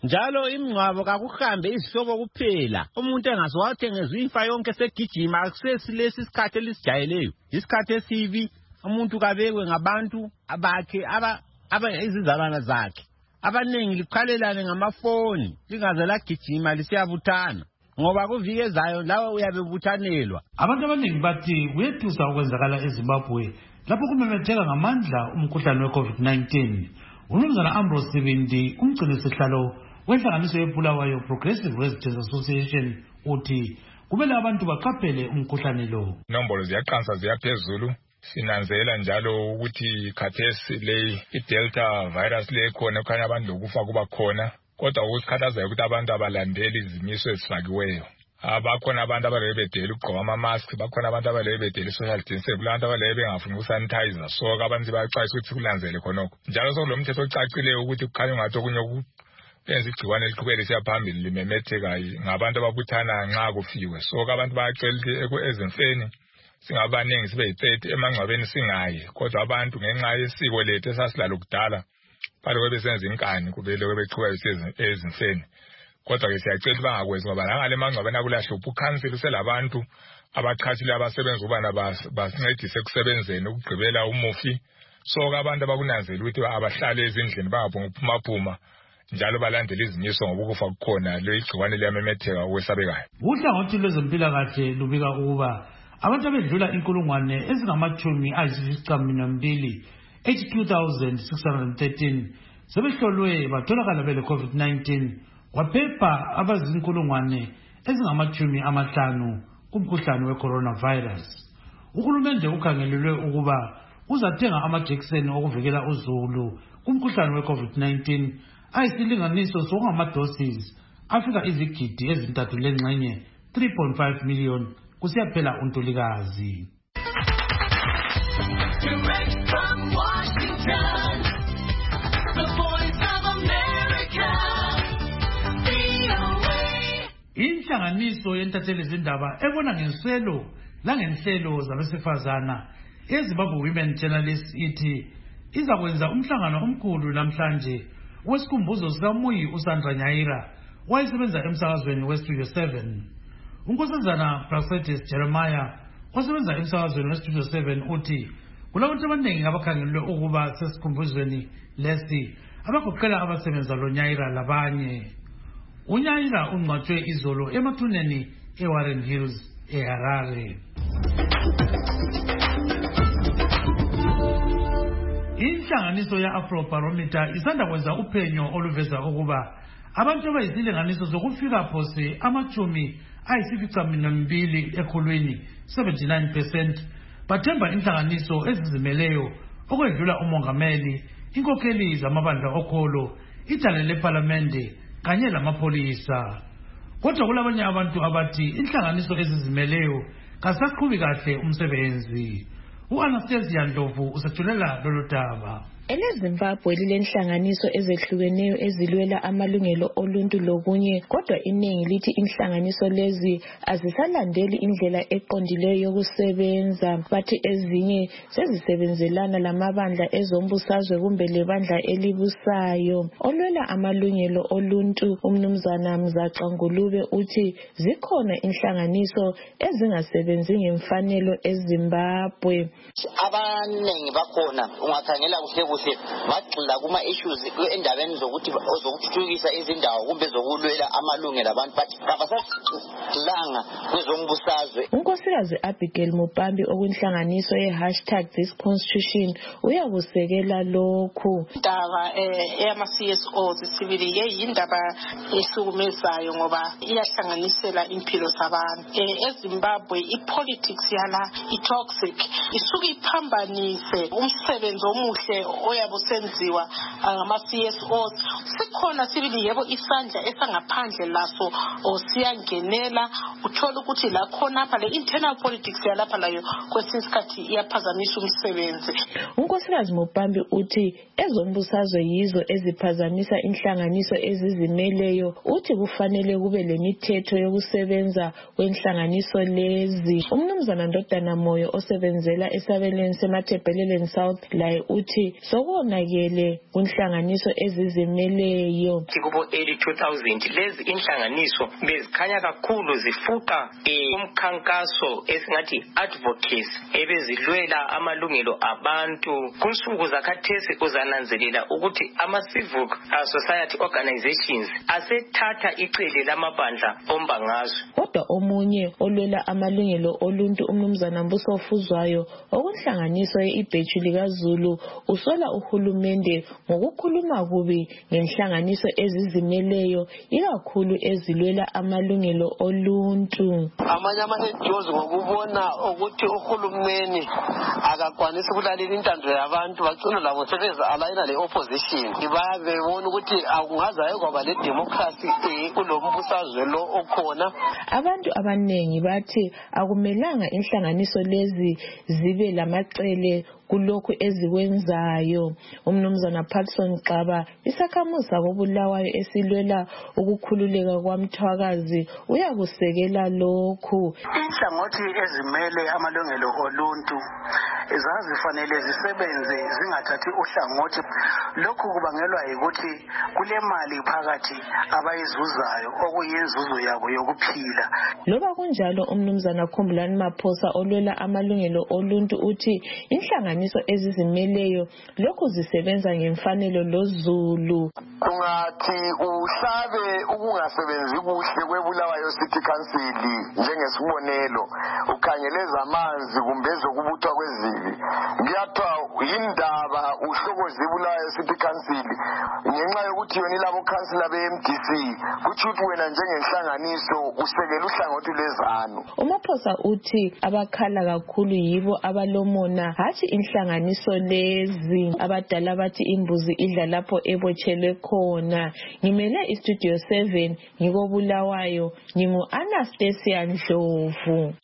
njalo imingcwabo kakuhambe izihlobo kuphela umuntu engaziwathengezwa imfa yonke segijima akusesilesi isikhathi elisijayeleyo isikhathi esibi umuntu kabekwe ngabantu abakhe aba aba izizalwana zakhe abaningi likhalelane ngamafoni lingaze lagijima lisiyabuthana ngoba kuvike ezayo lawe uyabe buthanelwa. Abantu abaningi bathi kuyethusa ukwenzakala eZimbabwe lapho kumemetheka ngamandla umkhuhlane we-COVID nineteen. Umnumzana Ambrose Sibindi umgcini sihlalo wenhlanganiso yeBulawayo Progressive Residents Association uthi kumele abantu baqaphele umkhuhlane lo. Inombolo ziyaqansa ziyaphezulu. Sinanzela njalo ukuthi khathesi le i-Delta virus le khona kukhanya abantu lokufa kuba khona. Kodwa ukusikhathazayo ukuthi abantu abalandeli izimiso ezifakiweyo. Abakhona abantu abalebe bedela ukugqoka ama-mask, bakhona abantu abalebe bedela i-social distancing, kulantu abalebe bengafuni ukusanitizer. So abantu bayacwayisa ukuthi kulanzele khonokho. Njalo sokulo mthetho ocacileyo ukuthi kukhanya ungathi okunye ukuyenza igciwane liqhubele lisiya phambili limemetheka ngabantu ababuthana nxa kufiwe. So abantu bayacela ezimfeni singabaningi sibe yi-thirty emangcwabeni singayi, kodwa abantu ngenxa yesiko lethu esasilalo kudala balobe besenza inkani kubele bebeqhubeka ezimfeni. Kodwa ke siyacela bangakwenzi ngoba la ngale mangcwabeni akulahlupha ukhansela uselabantu abachasile abasebenza ubana basincedise ekusebenzeni ukugqibela umufi. So abantu abakunanzela ukuthi abahlale ezindlini bangaphuma ukuphuma phuma njalo balandela izimiso ngoba ukufa kukhona le igciwane liyamemetheka okwesabekayo. Uhlangothi lwezempilakahle lubika ukuba abantu abedlula inkulungwane ezingamachumi ayisishiyagalombili eighty-two thousand six hundred thirteen sebehlolwe batholakala bele COVID nineteen kwaphepha abazinkulungwane ezingamachumi amahlanu kumkhuhlane we-coronavirus. Uhulumende ukhangelelwe ukuba uzathenga amajekiseni okuvikela uzulu kumkhuhlane we-COVID nineteen ayisilinganiso sokungama-doses afika izigidi ezintathu lengxenye three point five million kusiyaphela uNtulikazi. Direct from Washington, the voice of America, V O A. Inhlanganiso yentatheli zindaba ebona ngenselo langenhlelo zabesifazana eZimbabwe Women Journalists ithi izakwenza umhlangano omkhulu namhlanje wesikhumbuzo sikaMuyi uSandra Nyaira wayesebenza emsakazweni weStudio seven. Unkosazana Praxetis Jeremiah osebenza emsakazweni weStudio seven uthi kulabantu abaningi abakhangelwe ukuba sesikhumbuzweni lesi abagoqela abasebenza lo Nyaira labanye. UNyaira ungcwatshwe izolo emathuneni eWarren Hills eHarare. Inhlanganiso ya-Afrobarometer isanda kwenza uphenyo oluveza ukuba abantu abayisilinganiso zokufika phose amachumi ayisificaminwembili ekhulwini seventy-nine percent bathemba inhlanganiso ezizimeleyo okwedlula umongameli, inkokheli zamabandla okholo, ijale lePhalamende kanye lamapolisa. Kodwa kulabanye abantu abathi inhlanganiso ezizimeleyo kasaqhubi kahle umsebenzi. U-Anastasia Ndlovu usethulela lolu daba. EleZimbabwe lilenhlanganiso ezehlukeneyo ezilwela amalungelo oluntu lokunye, kodwa iningi lithi inhlanganiso lezi azisalandeli indlela eqondileyo yokusebenza. Bathi ezinye sezisebenzelana lamabandla ezombusazwe kumbe lebandla elibusayo. Olwela amalungelo oluntu umnumzana Mzaxa Ngulube uthi zikhona inhlanganiso ezingasebenzi ngemfanelo eZimbabwe. Abaningi bakhona ungakhangela kuhle kuhle bagxila kuma issues endabeni zokuthi zokuthuthukisa izindawo kumbe zokulwela amalungelo abantu bathi abasagxilanga kwezombusazwe. Unkosikazi Abigail Mupambi okwinhlanganiso ye-hashtag this constitution uyakusekela lokhu. Indaba eyama-C S Os sibili yindaba esukumezayo ngoba iyahlanganisela impilo zabantu. EZimbabwe ipolitics yala i-toxic isuke iphambanise umsebenzi omuhle oyabo senziwa ngama-C S Os. Sikhona sibili yebo isandla esangaphandle laso osiyangenela uthola ukuthi la khona apha le internal politics yalapha layo kwesinye isikhathi iyaphazamisa umsebenzi. Unkosikazi Mupambi uthi ezombusazwe yizo eziphazamisa inhlanganiso ezizimeleyo. Uthi kufanele kube lemithetho yokusebenza kwenhlanganiso lezi. Umnumzana Ndodana Moyo osebenzela esabelweni semaThebheleleni South laye uthi sokonakele kunhlanganiso ezizimeleyo. Kubo early two thousand lezi inhlanganiso bezikhanya kakhulu zifuqa umkhankaso esingathi advocacy ebezilwela amalungelo abantu. Kunsuku zakhathesi uzananzelela ukuthi ama civil society organizations asethatha icele lamabandla ombangazwe. Kodwa omunye olwela amalungelo oluntu umnumzana Mbuso Fuzwayo okunhlanganiso ye-ibhethu likaZulu usola uhulumende ngokukhuluma kubi ngenhlanganiso ezizimeleyo ikakhulu ezilwela amalungelo oluntu. Amanye ama-N G Os ngokubona ukuthi uhulumeni akakwanisi ukulalela intando yabantu bagcina labo sebeza alayina le opposition. Bebona ukuthi akungazayo kwaba le democracy kulo mbusazwe lo okhona. Abantu abanengi bathi akumelanga inhlanganiso lezi zibe lamacele kulokhu ezikwenzayo. Umnumzana Patson Xaba isakhamuza kobulawayo esilwela ukukhululeka kwamthwakazi uyakusekela lokhu. Inhlangothi ezimele amalungelo oluntu zazifanele zisebenze zingathathi uhlangothi. Lokhu kubangelwa yikuthi kule mali phakathi abayizuzayo okuyinzuzo yabo yokuphila. Loba kunjalo umnumzana Khumbulani Maphosa olwela amalungelo oluntu uthi inhlanganiso ezizimeleyo lokhu zisebenza ngemfanelo loZulu. Kungathi uhlabe ukungasebenzi kuhle kwebulawayo City Council njengesibonelo ukhangeleza amanzi kumbe ezokubuthwa kwezibi. Ngiyathiwa yindaba uhlokoze ibulawayo City Council ngenxa yokuthi yona ilabo councilor be-M D C kuthi uthi wena njengenhlanganiso usekela uhlangothi lwezanu. uMaphosa uthi abakhala kakhulu yibo abalomona hathi inhlanganiso lezi. Abadala bathi imbuzi idla lapho ebotshelwe khona. Ngimele iStudio seven ngikobulawayo ngingu Anastasia Ndlovu.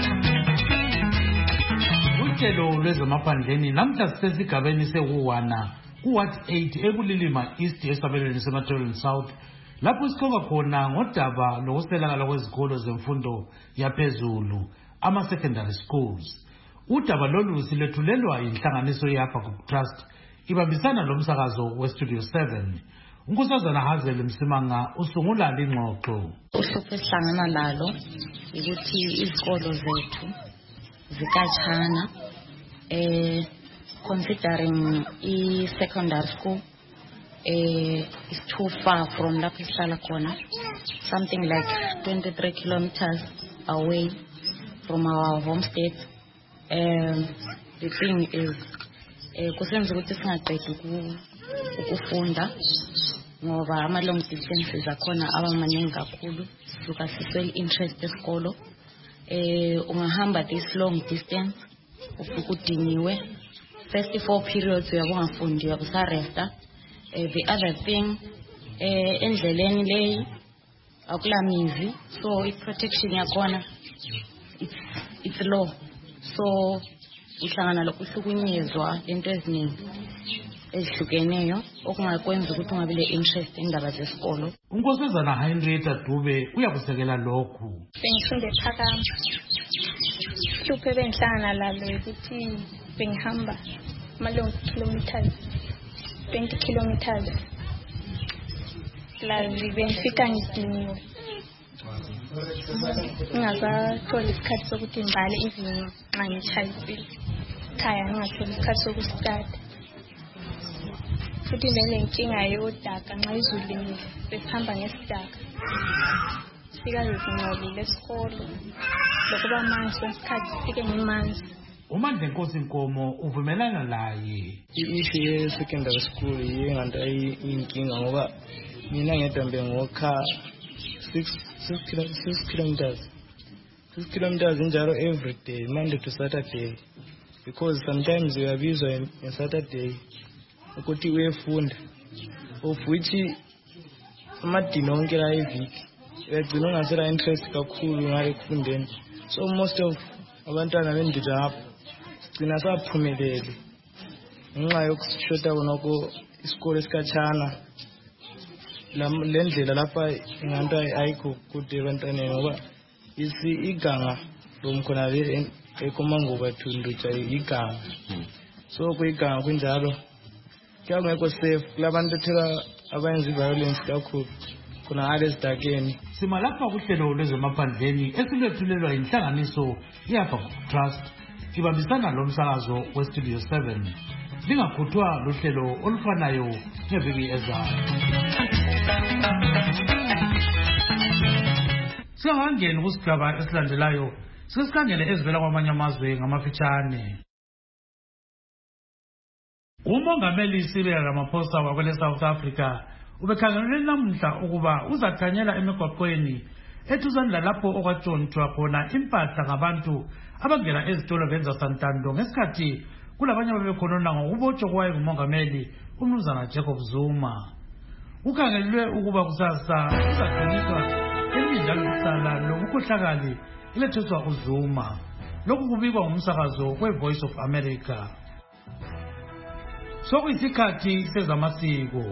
Uhlelo lwezemaphandleni namhla sisesigabeni sekuwana kuward eight ekulilima east esabelweni seMatabeleland South lapho sikoba khona ngodaba lokuswelakala kwezikolo zemfundo yaphezulu ama-secondary schools. Udaba lolu silethulelwa inhlanganiso yeHabakkuk Trust ibambisana lomsakazo weStudio seven. Unkosazana Hazel Msimanga usungula lingxoxo. Uhlupho esihlangana lalo ukuthi izikolo zethu zikatshana eh considering i-secondary school eh is too far from lapho esihlala khona, something like twenty-three kilometers away from our home state. Um, the thing is kusenza ukuthi singaqedi ukufunda ngoba ama long distances akhona abamaningi kakhulu sisuka siswele interest esikolo. Eh ungahamba this long distance ufika udiniwe first four periods uyabongafundi uyakusaresta. Eh the other thing eh endleleni leyi akulamizi so i protection yakhona it's it's low. So uhlangana lokuhlukunyezwa lento eziningi ezihlukeneyo okungakwenza ukuthi ungabe le interest indaba zesikolo. Unkosazana Henrietta Dube uyakusekela lokhu. Bengifunde phakama. Hluphe bengihlangana lalo ukuthi bengihamba ama-long kilometers twenty kilometers. Lazi bengifika ngidiniwe. Ngingazathola isikhathi sokuthi ngibale izinyo nxa ngitshayisile. Khaya ngingathola isikhathi sokusikada. Futhi benenkinga yodaka nxa izulu linile besihamba ngesidaka. Sifika zingcolile esikolo. Lokuba amanzi kwesikhathi sifike ngimanzi. uMandla Nkosi Nkomo uvumelana laye. I-issue ye-secondary school yenganti inkinga ngoba mina ngedwa ngokha six kilometers six kilometers njalo every day Monday to Saturday, because sometimes uyabizwa on Saturday ukuthi uyefunda of which amadini onke la eviki uyagcina ungasela interest kakhulu ngale kufundeni. So most of abantwana bendida apho sigcina saphumelele ngenxa yokushota konako isikole esikhatshana. Le ndlela lapha inganto ayikho kude ebantwaneni ngoba isi iganga lomkhona le ekomangoba thundu iganga. So kuyiganga kunjalo kuyangekho safe kulabantu etheka abayenza i-violence kakhulu khona ngale sidakeni. Simalapha kuhlelo lwezemaphandleni esilethulelwa inhlanganiso i-Abba Trust ibambisana lomsakazo weStudio seven. Lingakhuthwa luhlelo olufanayo ngeviki ezayo. Singangeni kusigaba esilandelayo sesikhangele ezivela kwamanye amazwe ngamafitshane. Umongameli Cyril Ramaphosa wakwele South Africa ubekhangelele namhla ukuba uzathanyela emigwaqweni ethuzani lalapho okwatshontshwa khona impahla ngabantu abangena ezitolo benza santando ngesikhathi kulabanye ababekhonona ngokubotshwa kwaye ngumongameli uMnumzana Jacob Zuma. Ukhangelelwe ukuba kusasa uzaqinisa imidlalo yokuhlala lobukhohlakali ilethethwa uZuma. Lokhu kubikwa ngumsakazo we-Voice of America. Sokuyisikhathi sezamasiko.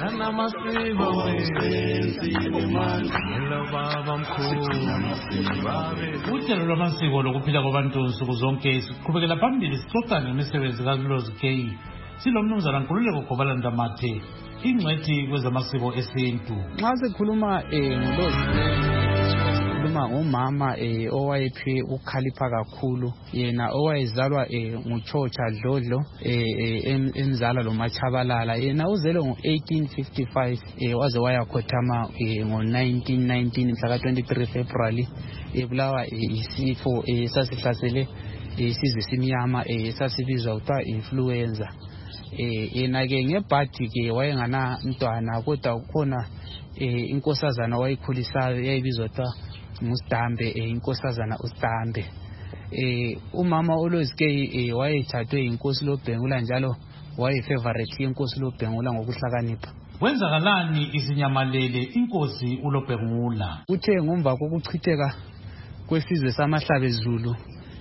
Uhlelo lwamasiko lokuphila kwabantu nsuku zonke siqhubekela phambili sixoxa ngemisebenzi kaLozi K. Silomnumzana Nkululeko Gobalanda Mathe, ingcwethi kwezamasiko esintu. Nxa sikhuluma ngoLozi khuluma ngomama eh owayephe ukhalipha kakhulu yena owayezalwa eh nguChocha Dlodlo eh emzala lo Machabalala yena uzele ngo eighteen fifty-five eh waze wayakhothama eh ngo nineteen nineteen mhla ka twenty-three February ebulawa isifo esasihlasele isizwe simnyama esasibizwa kuthiwa influenza. Eh yena ke ngebhadi ke wayengana mntwana kodwa ukhona eh inkosazana wayikhulisayo yayibizwa kuthiwa Mustambe inkosazana uStambe. Eh umama uLozi K wayethathwe inkosi loBhengula njalo wayefavorite yenkosi loBhengula ngokuhlakanipha. Kwenzakalani izinyamalele inkosi uLobhengula? Uthe ngomva kokuchitheka kwesizwe samahlabezulu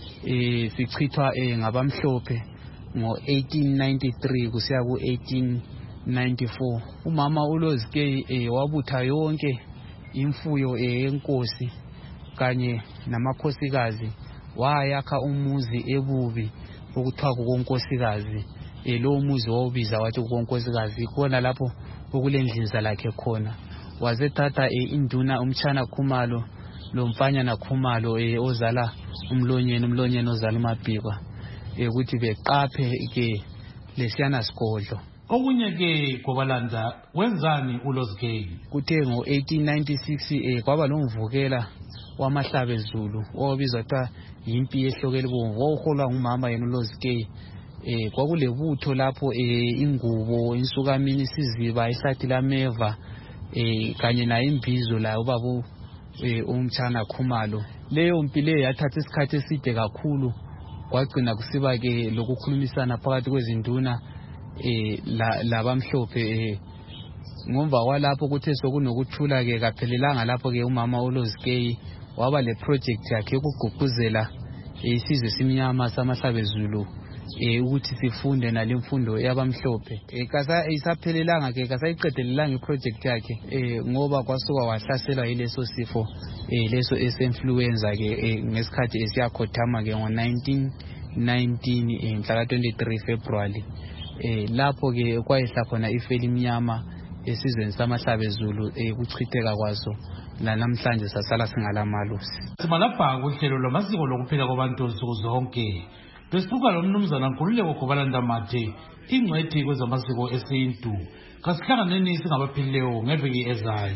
eh sichithwa ngabamhlophe ngo eighteen ninety-three kusiya ku eighteen ninety-four umama uLozi K wabutha yonke imfuyo yenkosi kanye namakhosikazi wayakha umuzi ebubi okuthiwa kunkosikazi. Lo muzi wawubiza wathi kunkosikazi khona lapho okulendlinza lakhe khona. Wazethatha induna umtshana Khumalo lo mfanyana Khumalo ozala umlonyeni umlonyeni ozala uMabhikwa ukuthi beqaphe ke lesiyana sigodlo. Okunye ke Gobalanda wenzani uLozi K? Kuthe ngo eighteen ninety-six eh kwaba lomvukela wamahlabezulu owabizwa kuthiwa yimpi yehlokela kubomvu oholwa ngumama yena uLozi K. Eh kwakulebutho lapho eh ingubo insukamini siziba ihlathi lameva eh kanye na imbizo la ubaba eh umtshana Khumalo. Leyo mpi le yathatha isikhathi eside kakhulu kwagcina kusiba ke lokukhulumisana phakathi kwezinduna eh labamhlophe eh ngomva kwalapho kuthe sokunokuthula ke kaphelelanga lapho ke umama uLozi K waba le project yakhe ukugqugquzela isizwe simnyama samahlabezulu eh ukuthi sifunde nalemfundo yabamhlophe. Eh kasa isaphelelanga ke kasayiqedelelanga iproject yakhe eh ngoba kwasuka wahlaselwa yileso sifo eh leso esinfluenza ke ngesikhathi esiyakhothama ke ngo nineteen nineteen mhla ka twenty-three February. Eh lapho ke kwayehla khona ife elimnyama esizweni samahlabezulu ekuchitheka kwaso namhlanje sasala singalamalusi. Simalapha kuhlelo lwamasiko lokuphila kwabantu nsuku zonke. Besixoxa lomnumzana Nkululeko Gobalanda Mathe, ingcwethi kwezamasiko esintu. Kasihlanganeni singabaphilileyo ngeviki ezayo.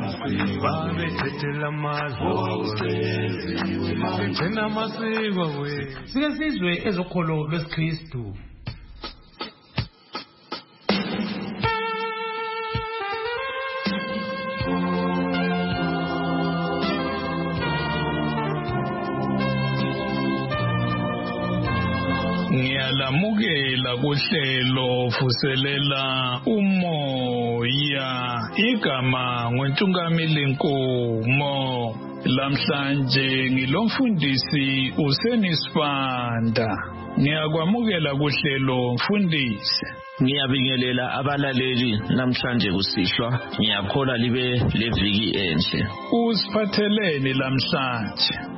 Sike sizwe ezokholo lwesiKristu. Ngiyalamukela kuhlelo vuselela umoya igama ngoNtungamili Nkomo. Lamhlanje ngilomfundisi uSenisibanda. Ngiyakwamukela kuhlelo mfundisi. Ngiyabingelela abalaleli namhlanje kusihlwa ngiyakhola libe leviki enhle. Usiphatheleni lamhlanje?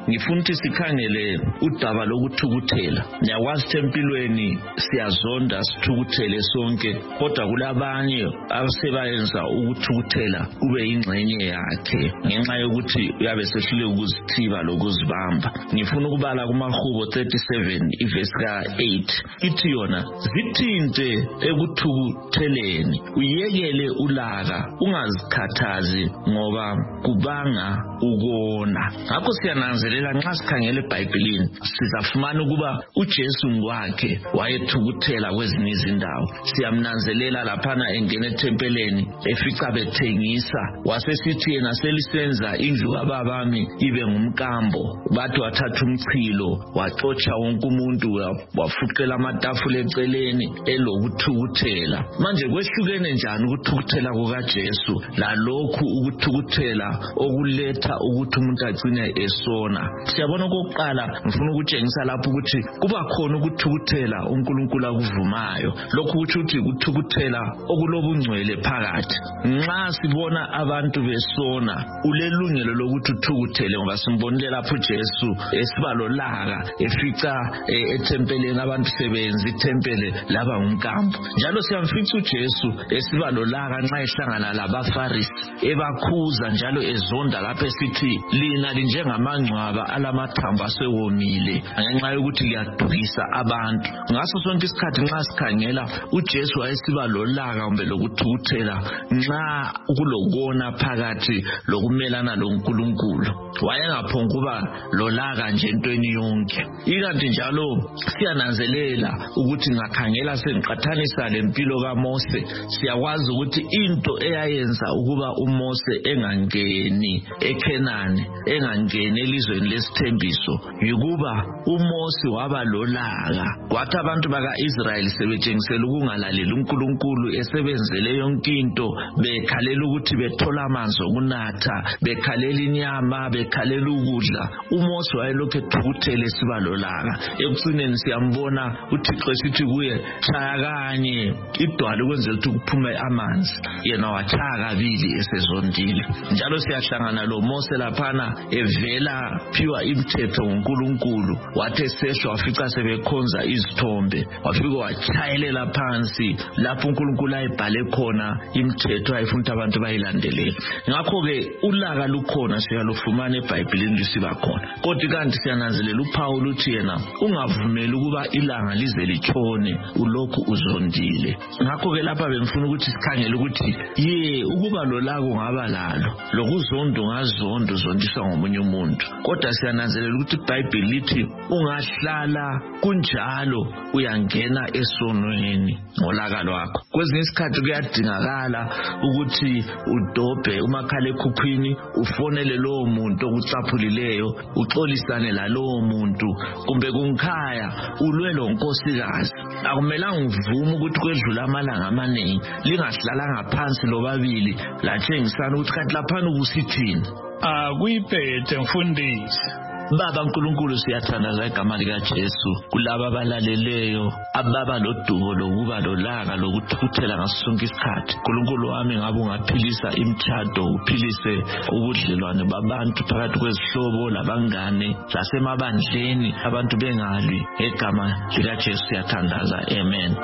ngifuna ukuthi sikhangele udaba lokuthukuthela. Niyakwazi empilweni siyazonda sithukuthele sonke, kodwa kulabanye abasebenza ukuthukuthela kube ingxenye yakhe ngenxa yokuthi uyabe sehlule ukuzithiba lokuzibamba. Ngifuna ukubala kumahubo thirty-seven ivesi ka eight ithi yona zithinte ekuthukutheleni, uyekele ulaka, ungazikhathazi ngoba kubanga ukona. Ngakho siyananzelela nxa sikhangele eBhayibhelini sizafumana ukuba uJesu ngwakhe wayethukuthela kwezinye izindawo. Siyamnanzelela laphana engene ethempeleni efica bethengisa, wasesithi yena selisenza indlu kababami ibe ngumkambo. Bathi wathatha umchilo waxotsha wonke umuntu wafuqela amatafula eceleni elokuthukuthela. Manje kwehlukene njani ukuthukuthela kukaJesu lalokhu ukuthukuthela okuletha ukuthi umuntu agcine esona? Siyabona okokuqala ngifuna ukutshengisa lapho ukuthi kuba khona ukuthukuthela uNkulunkulu akuvumayo. Lokhu kuthi uthi ukuthukuthela okulobungcwele phakathi. Nxa sibona abantu besona ulelungelo lokuthi uthukuthele ngoba simbonile lapho uJesu esibalolaka efica ethempeleni abantu sebenza ithempele laba ngumkambo. Njalo siyamfica uJesu esibalolaka nxa ehlangana labaFarisi ebakhuza njalo ezonda lapho esithi lina linjengamangcwaba alamathambo asewomile ngenxa yokuthi liyadukisa abantu. Ngaso sonke isikhathi nxa sikhangela uJesu wayesibalolaka kumbe lokuthukuthela nxa kulokona phakathi lokumelana loNkulunkulu. Wayengaphonguba lolaka nje entweni yonke. Ikanti njalo siyananzelela ukuthi ngakhangela sengiqathanisa lempilo kaMose, siyakwazi ukuthi into eyayenza ukuba uMose engangeni eKhenani, engangeni elizweni lesithembiso, yikuba uMose waba lolaka. Kwathi abantu baka-Israyeli sebetshengisela ukungalaleli uNkulunkulu esebenzele yonke into, bekhalela ukuthi bethola amanzi okunatha, bekhalela inyama, bekhalela ukudla, uMose wayelokhu ethukuthele sibalolaka. Ekucineni siyambona uThixo esithi kuye chaya kanye idwala ukwenzela ukuthi kuphume amanzi, yena wachaya kabili esezondile. Njalo siyahlangana lo Mose laphana evela phiwa imithetho nguNkulunkulu, wathi esehla wafica sebekhonza izithombe, wafika wachayelela phansi lapho uNkulunkulu ayibhale khona imithetho ayifuna abantu bayilandelele. Ngakho ke ulaka lukhona siyalufumana eBhayibhelini lisiba khona. Kodwa kanti siyananzelela uPaul uthi yena ungavumeli ukuba ilanga lize litshone ulokhu uzondile. Ngakho ke lapha bengifuna ukuthi sikhangele ukuthi ye ukuba lolaka ungaba lalo, lokuzondo ngazondo zondiswa ngomunye umuntu. Kodwa siyananzelela ukuthi iBhayibheli lithi ungahlala kunjalo uyangena esonweni ngolaka lwakho. Kwezinye isikhathi kuyadingakala ukuthi udobhe umakhalekhukhwini, ufonele lowo muntu okucaphulileyo, uxolisane lalowo muntu, kumbe kunkhaya ulwe lo nkosikazi. Akumelanga uvume ukuthi kwedlula amalanga amaningi lingahlalanga phansi lobabili latshengisana ukuthi kanti laphana ubusithini. Akuyiphethe mfundisi. Baba uNkulunkulu siyathandaza igama likaJesu kulabo abalaleleyo ababa lodumo lokuba lolaka lokuthukuthela ngaso sonke isikhathi. uNkulunkulu wami ngabe ungaphilisa imtshado, uphilise ubudlelwane babantu phakathi kwezihlobo labangane lasemabandleni, abantu bengalwi. Egama likaJesu siyathandaza, amen.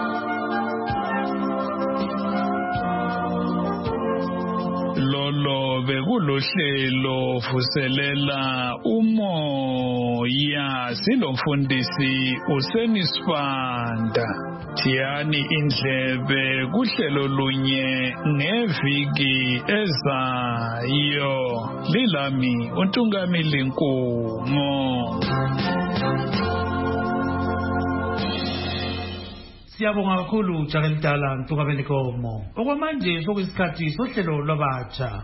Lolo bekulohlelo vuselela umoya, silomfundisi uSenisibanda. Thiyani indlebe kuhlelo lunye ngeviki ezayo. Lilami uNtungamili Nkungo. Siyabonga kakhulu Jakelidala Ntungameli Nkomo. Okwamanje sokuyisikhathi sohlelo lwabatsha.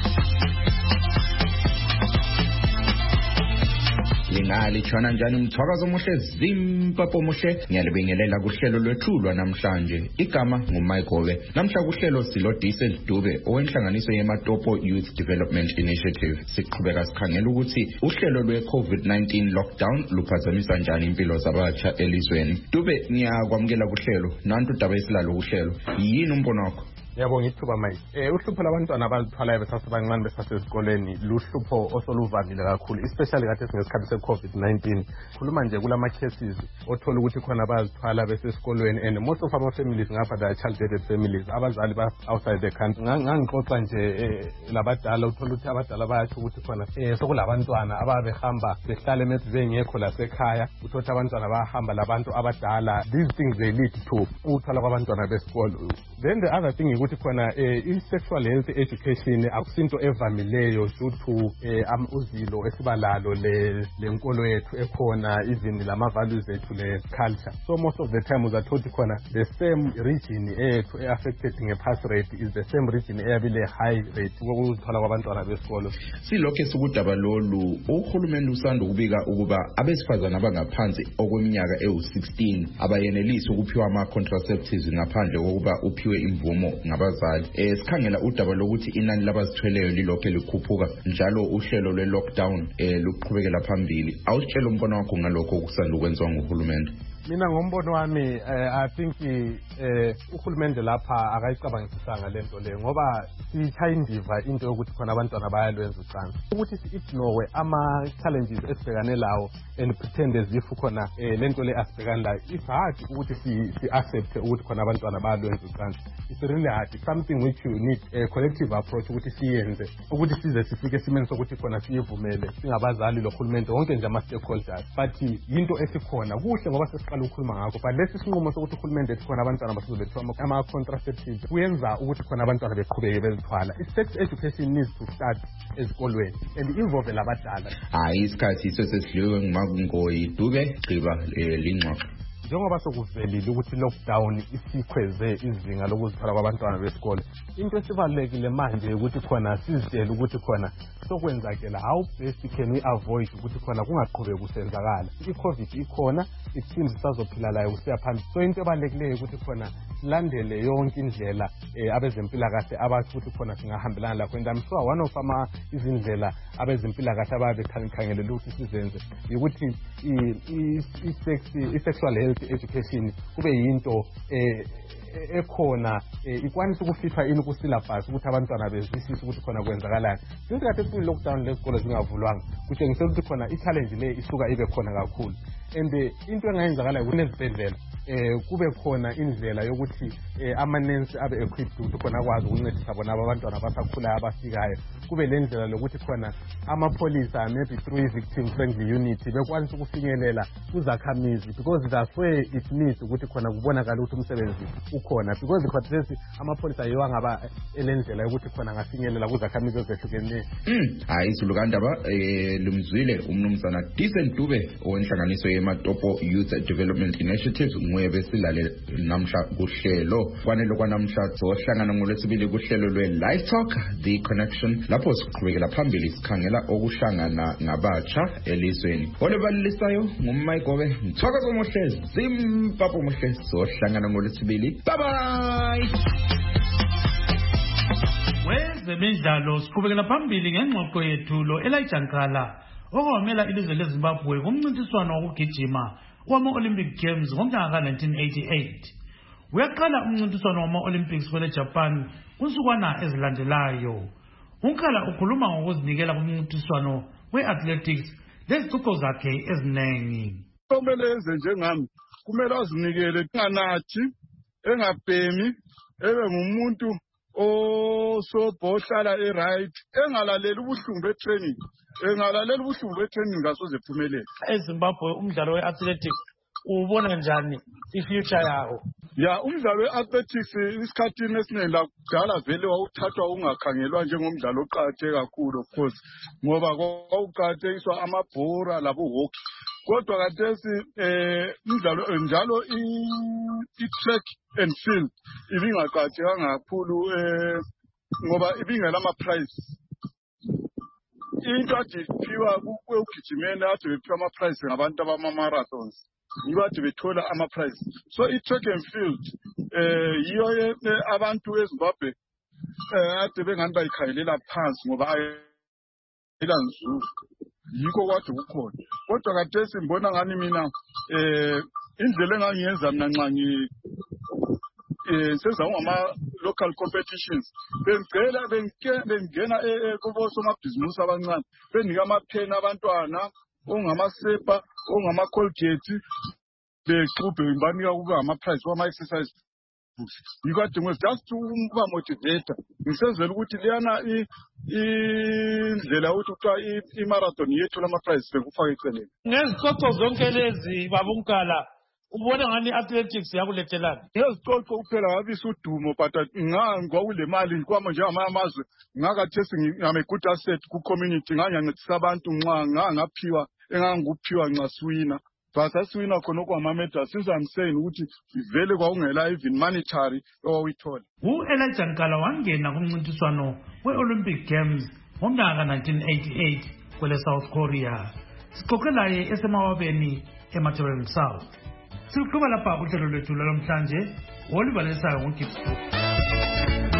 Lingali tshona njani umthwakazo omuhle Zimbabwe omuhle, ngiyalibingelela kuhlelo lwethulwa namhlanje. Igama nguMayigobe. Namhla kuhlelo silo Diesel Dube owenhlanganiso yeMatopo Youth Development Initiative. Siqhubeka sikhangela ukuthi uhlelo lwe-COVID nineteen lockdown luphazamisa njani impilo zabatsha elizweni. Dube, ngiyakwamukela kuhlelo. Nantu udaba esilalo kuhlelo. Yini umbono wakho? Yabonga ithuba manje. Eh uhlupho labantwana abalithwalayo besasebancane besasesikoleni luhlupho osoluvamile kakhulu, especially kade singesikhathi se-COVID nineteen. Khuluma nje kulama cases othola ukuthi khona bazithwala besesikolweni, and most of our families ngapha they are child-bedded families. Abazali ba outside the country. Ngangixoxa nje labadala uthola ukuthi abadala bayasho ukuthi khona eh sokulabantwana ababehamba behlala eMedvey ngekho lasekhaya, uthola abantwana bahamba labantu abadala. These things they lead to ukuthola kwabantwana besikolo. Then the other thing ukuthi khona i-sexual health education akusinto evamileyo due to am uzilo esibalalo lenkolo yethu ekhona, even lama values ethu le culture. So most of the time uzathola khona the same region ethu affected nge-pass rate is the same region eyabile high rate ukuthola kwabantwana besikolo. Silokho esukudaba lolu uhulumeni usanda ukubika ukuba abesifazana abangaphansi okweminyaka ewu sixteen abayenelisi ukuphiwa ama contraceptives ngaphandle kokuba uphiwe imvumo ngabazali. Eh sikhangela udaba lokuthi inani labazithweleyo lilokho likhuphuka njalo uhlelo lwe lockdown eh luqhubekela phambili. Awusitshela umbono wakho ngalokho okusanda ukwenziwa nguhulumeni. Mina ngombono wami I think eh uhulumende lapha akayicabangisisanga lento le ngoba sichaya indiva into yokuthi khona abantwana bayalwenza ucansi, ukuthi si-ignore ama challenges esibhekane lawo and pretend as if khona lento le asibhekane layo. It's hard ukuthi si accept ukuthi khona abantwana bayalwenza ucansi. It's really hard, something which you need a collective approach ukuthi siyenze ukuthi size sifike esimeni sokuthi khona siyivumele singabazali lo hulumende wonke nje ama stakeholders. But into esikhona kuhle ngoba sesiqala ukukhuluma ngakho, but lesi sinqumo sokuthi uhulumende ethi khona abantwana basizobethwa ama contraceptives kuyenza ukuthi khona abantwana beqhubeke bezithwala. I-sex education needs to start ezikolweni and involve labadala. Hayi isikhathi sesidliwe nguMakungoyi Dube gqiba lingxoxo. Njengoba sokuvelile ukuthi lockdown isikhweze izinga lokuzithwala kwabantwana besikole, into esibalekile manje ukuthi khona sizitshela ukuthi khona sokwenzakela how best can we avoid ukuthi khona kungaqhubeki kusenzakala. I-COVID ikhona, it seems sazophila layo kusiya phambili. So into ebalekileyo ukuthi khona landele yonke indlela abezempilakahle abathi ukuthi khona singahambelana lakho. And I'm sure one of ama izindlela abezempilakahle ababe khangelele ukuthi sizenze ukuthi i-sex i-sexual health education kube yinto ekhona ikwanisa ukufitha ini ku syllabus ukuthi abantwana bezwisise ukuthi khona kwenzakalani. Since kade ku lockdown lezikole zingavulwanga kutshengisa ukuthi khona i-challenge le isuka ibe khona kakhulu. And into engayenzakala kunezibhedlela eh kube khona indlela yokuthi ama-nurse abe equipped ukuthi khona akwazi ukuncedisa bona abantwana abasakhulayo abafikayo. Kube le ndlela lokuthi khona amapolisa maybe through i-victim friendly unit bekwanisa ukufinyelela kuzakhamizi, because that's where it needs ukuthi khona kubonakala ukuthi umsebenzi ukhona, because khathesi amapolisa yiwo angaba elendlela yokuthi khona ngafinyelela kuzakhamizi ezehlukeneyo. Hayi Zulukandaba eh lumzwile umnumzana Decent Dube owenhlanganiso yeMatopo Youth Development Initiatives ngwebe silale namhla kuhlelo kwanele kwanamhla sohlangana ngolwesibili kuhlelo lwe Live Talk The Connection lapho siqhubekela phambili sikhangela okuhlangana ngabatsha elizweni. Olebalisayo nguMayigobe Mthokozo Mohlezi Zimbabwe Mohlezi sohlangana ngolwesibili. Bye bye. Wezemidlalo siqhubekela phambili ngengxoxo yethu lo Elijah Nkala okwamela ilizwe leZimbabwe kumncintiswano wokugijima wama-Olympic Games ngomnyaka ka nineteen eighty-eight. Uyaqala umncintiswano wama-Olympics kwele Japan kunsukwana ezilandelayo. Unkala ukhuluma ngokuzinikela kumncintiswano we-athletics lezicuco zakhe ezinengi. Kumele enze njengami, kumele azinikele nganathi engabhemi ebe ngumuntu osobhohlala e-right engalaleli ubuhlungu be-training engalaleli ubuhlungu be-training ngasoze phumelele. EZimbabwe umdlalo we-athletics ubona njani i-future yawo? Ya umdlalo we-athletics isikhathini esiningi la kudala vele wawuthathwa ungakhangelwa njengomdlalo oqakatheke kakhulu, of course ngoba kwawuqakathekiswa amabhora labo-hockey. Kodwa kathesi eh umdlalo njalo i-track and field ibingaqakathekanga kakhulu eh ngoba ibingela ama-prize. Into athi iphiwa ukugijimeni athi bephiwa ama-prize ngabantu abama-marathons yibo athi bethola ama-prize. So i-track and field eh yiyo abantu eZimbabwe eh ade bengani bayikhangelela phansi ngoba ayila nzuzo. Yikho kwathi kukhona. Kodwa kathesi ngibona ngani mina eh indlela engangiyenza mina nxa ngi um senza ngama-local competitions bengicela bengena kubosomabhizimusi abancane benika amapheni abantwana ongamasepa ongama-colgate bexubhe banika kube ama-price wama-exercise yikho ade ngwe just ukuba motivator ngisenzela ukuthi liyana indlela ukuthi kuthiwa i-marathon yethu lama-prize bekufaka eceleni. Ngezicoco zonke lezi babunkala ubona ngani i-athletics yakulethelani? Ngezicoco kuphela ngabisa udumo but ngakule mali kwama njengamanye amazwe ngakathesi ngame good asset ku-community ngangiyancedisa abantu nxa ngangaphiwa engangikuphiwa nxa siwina. But asiwina khona okwama-medal since I'm saying ukuthi vele kwakungela even monetary owawuyithola. U-Elijah Nkala wangena kumncintiswano we-Olympic Games ngomnyaka nineteen eighty-eight kwele South Korea. Sixoxe laye esemawabeni eMatabeleland South. Siluqhuba lapha uhlelo lwethu lwamhlanje olubalesayo ngoGibson.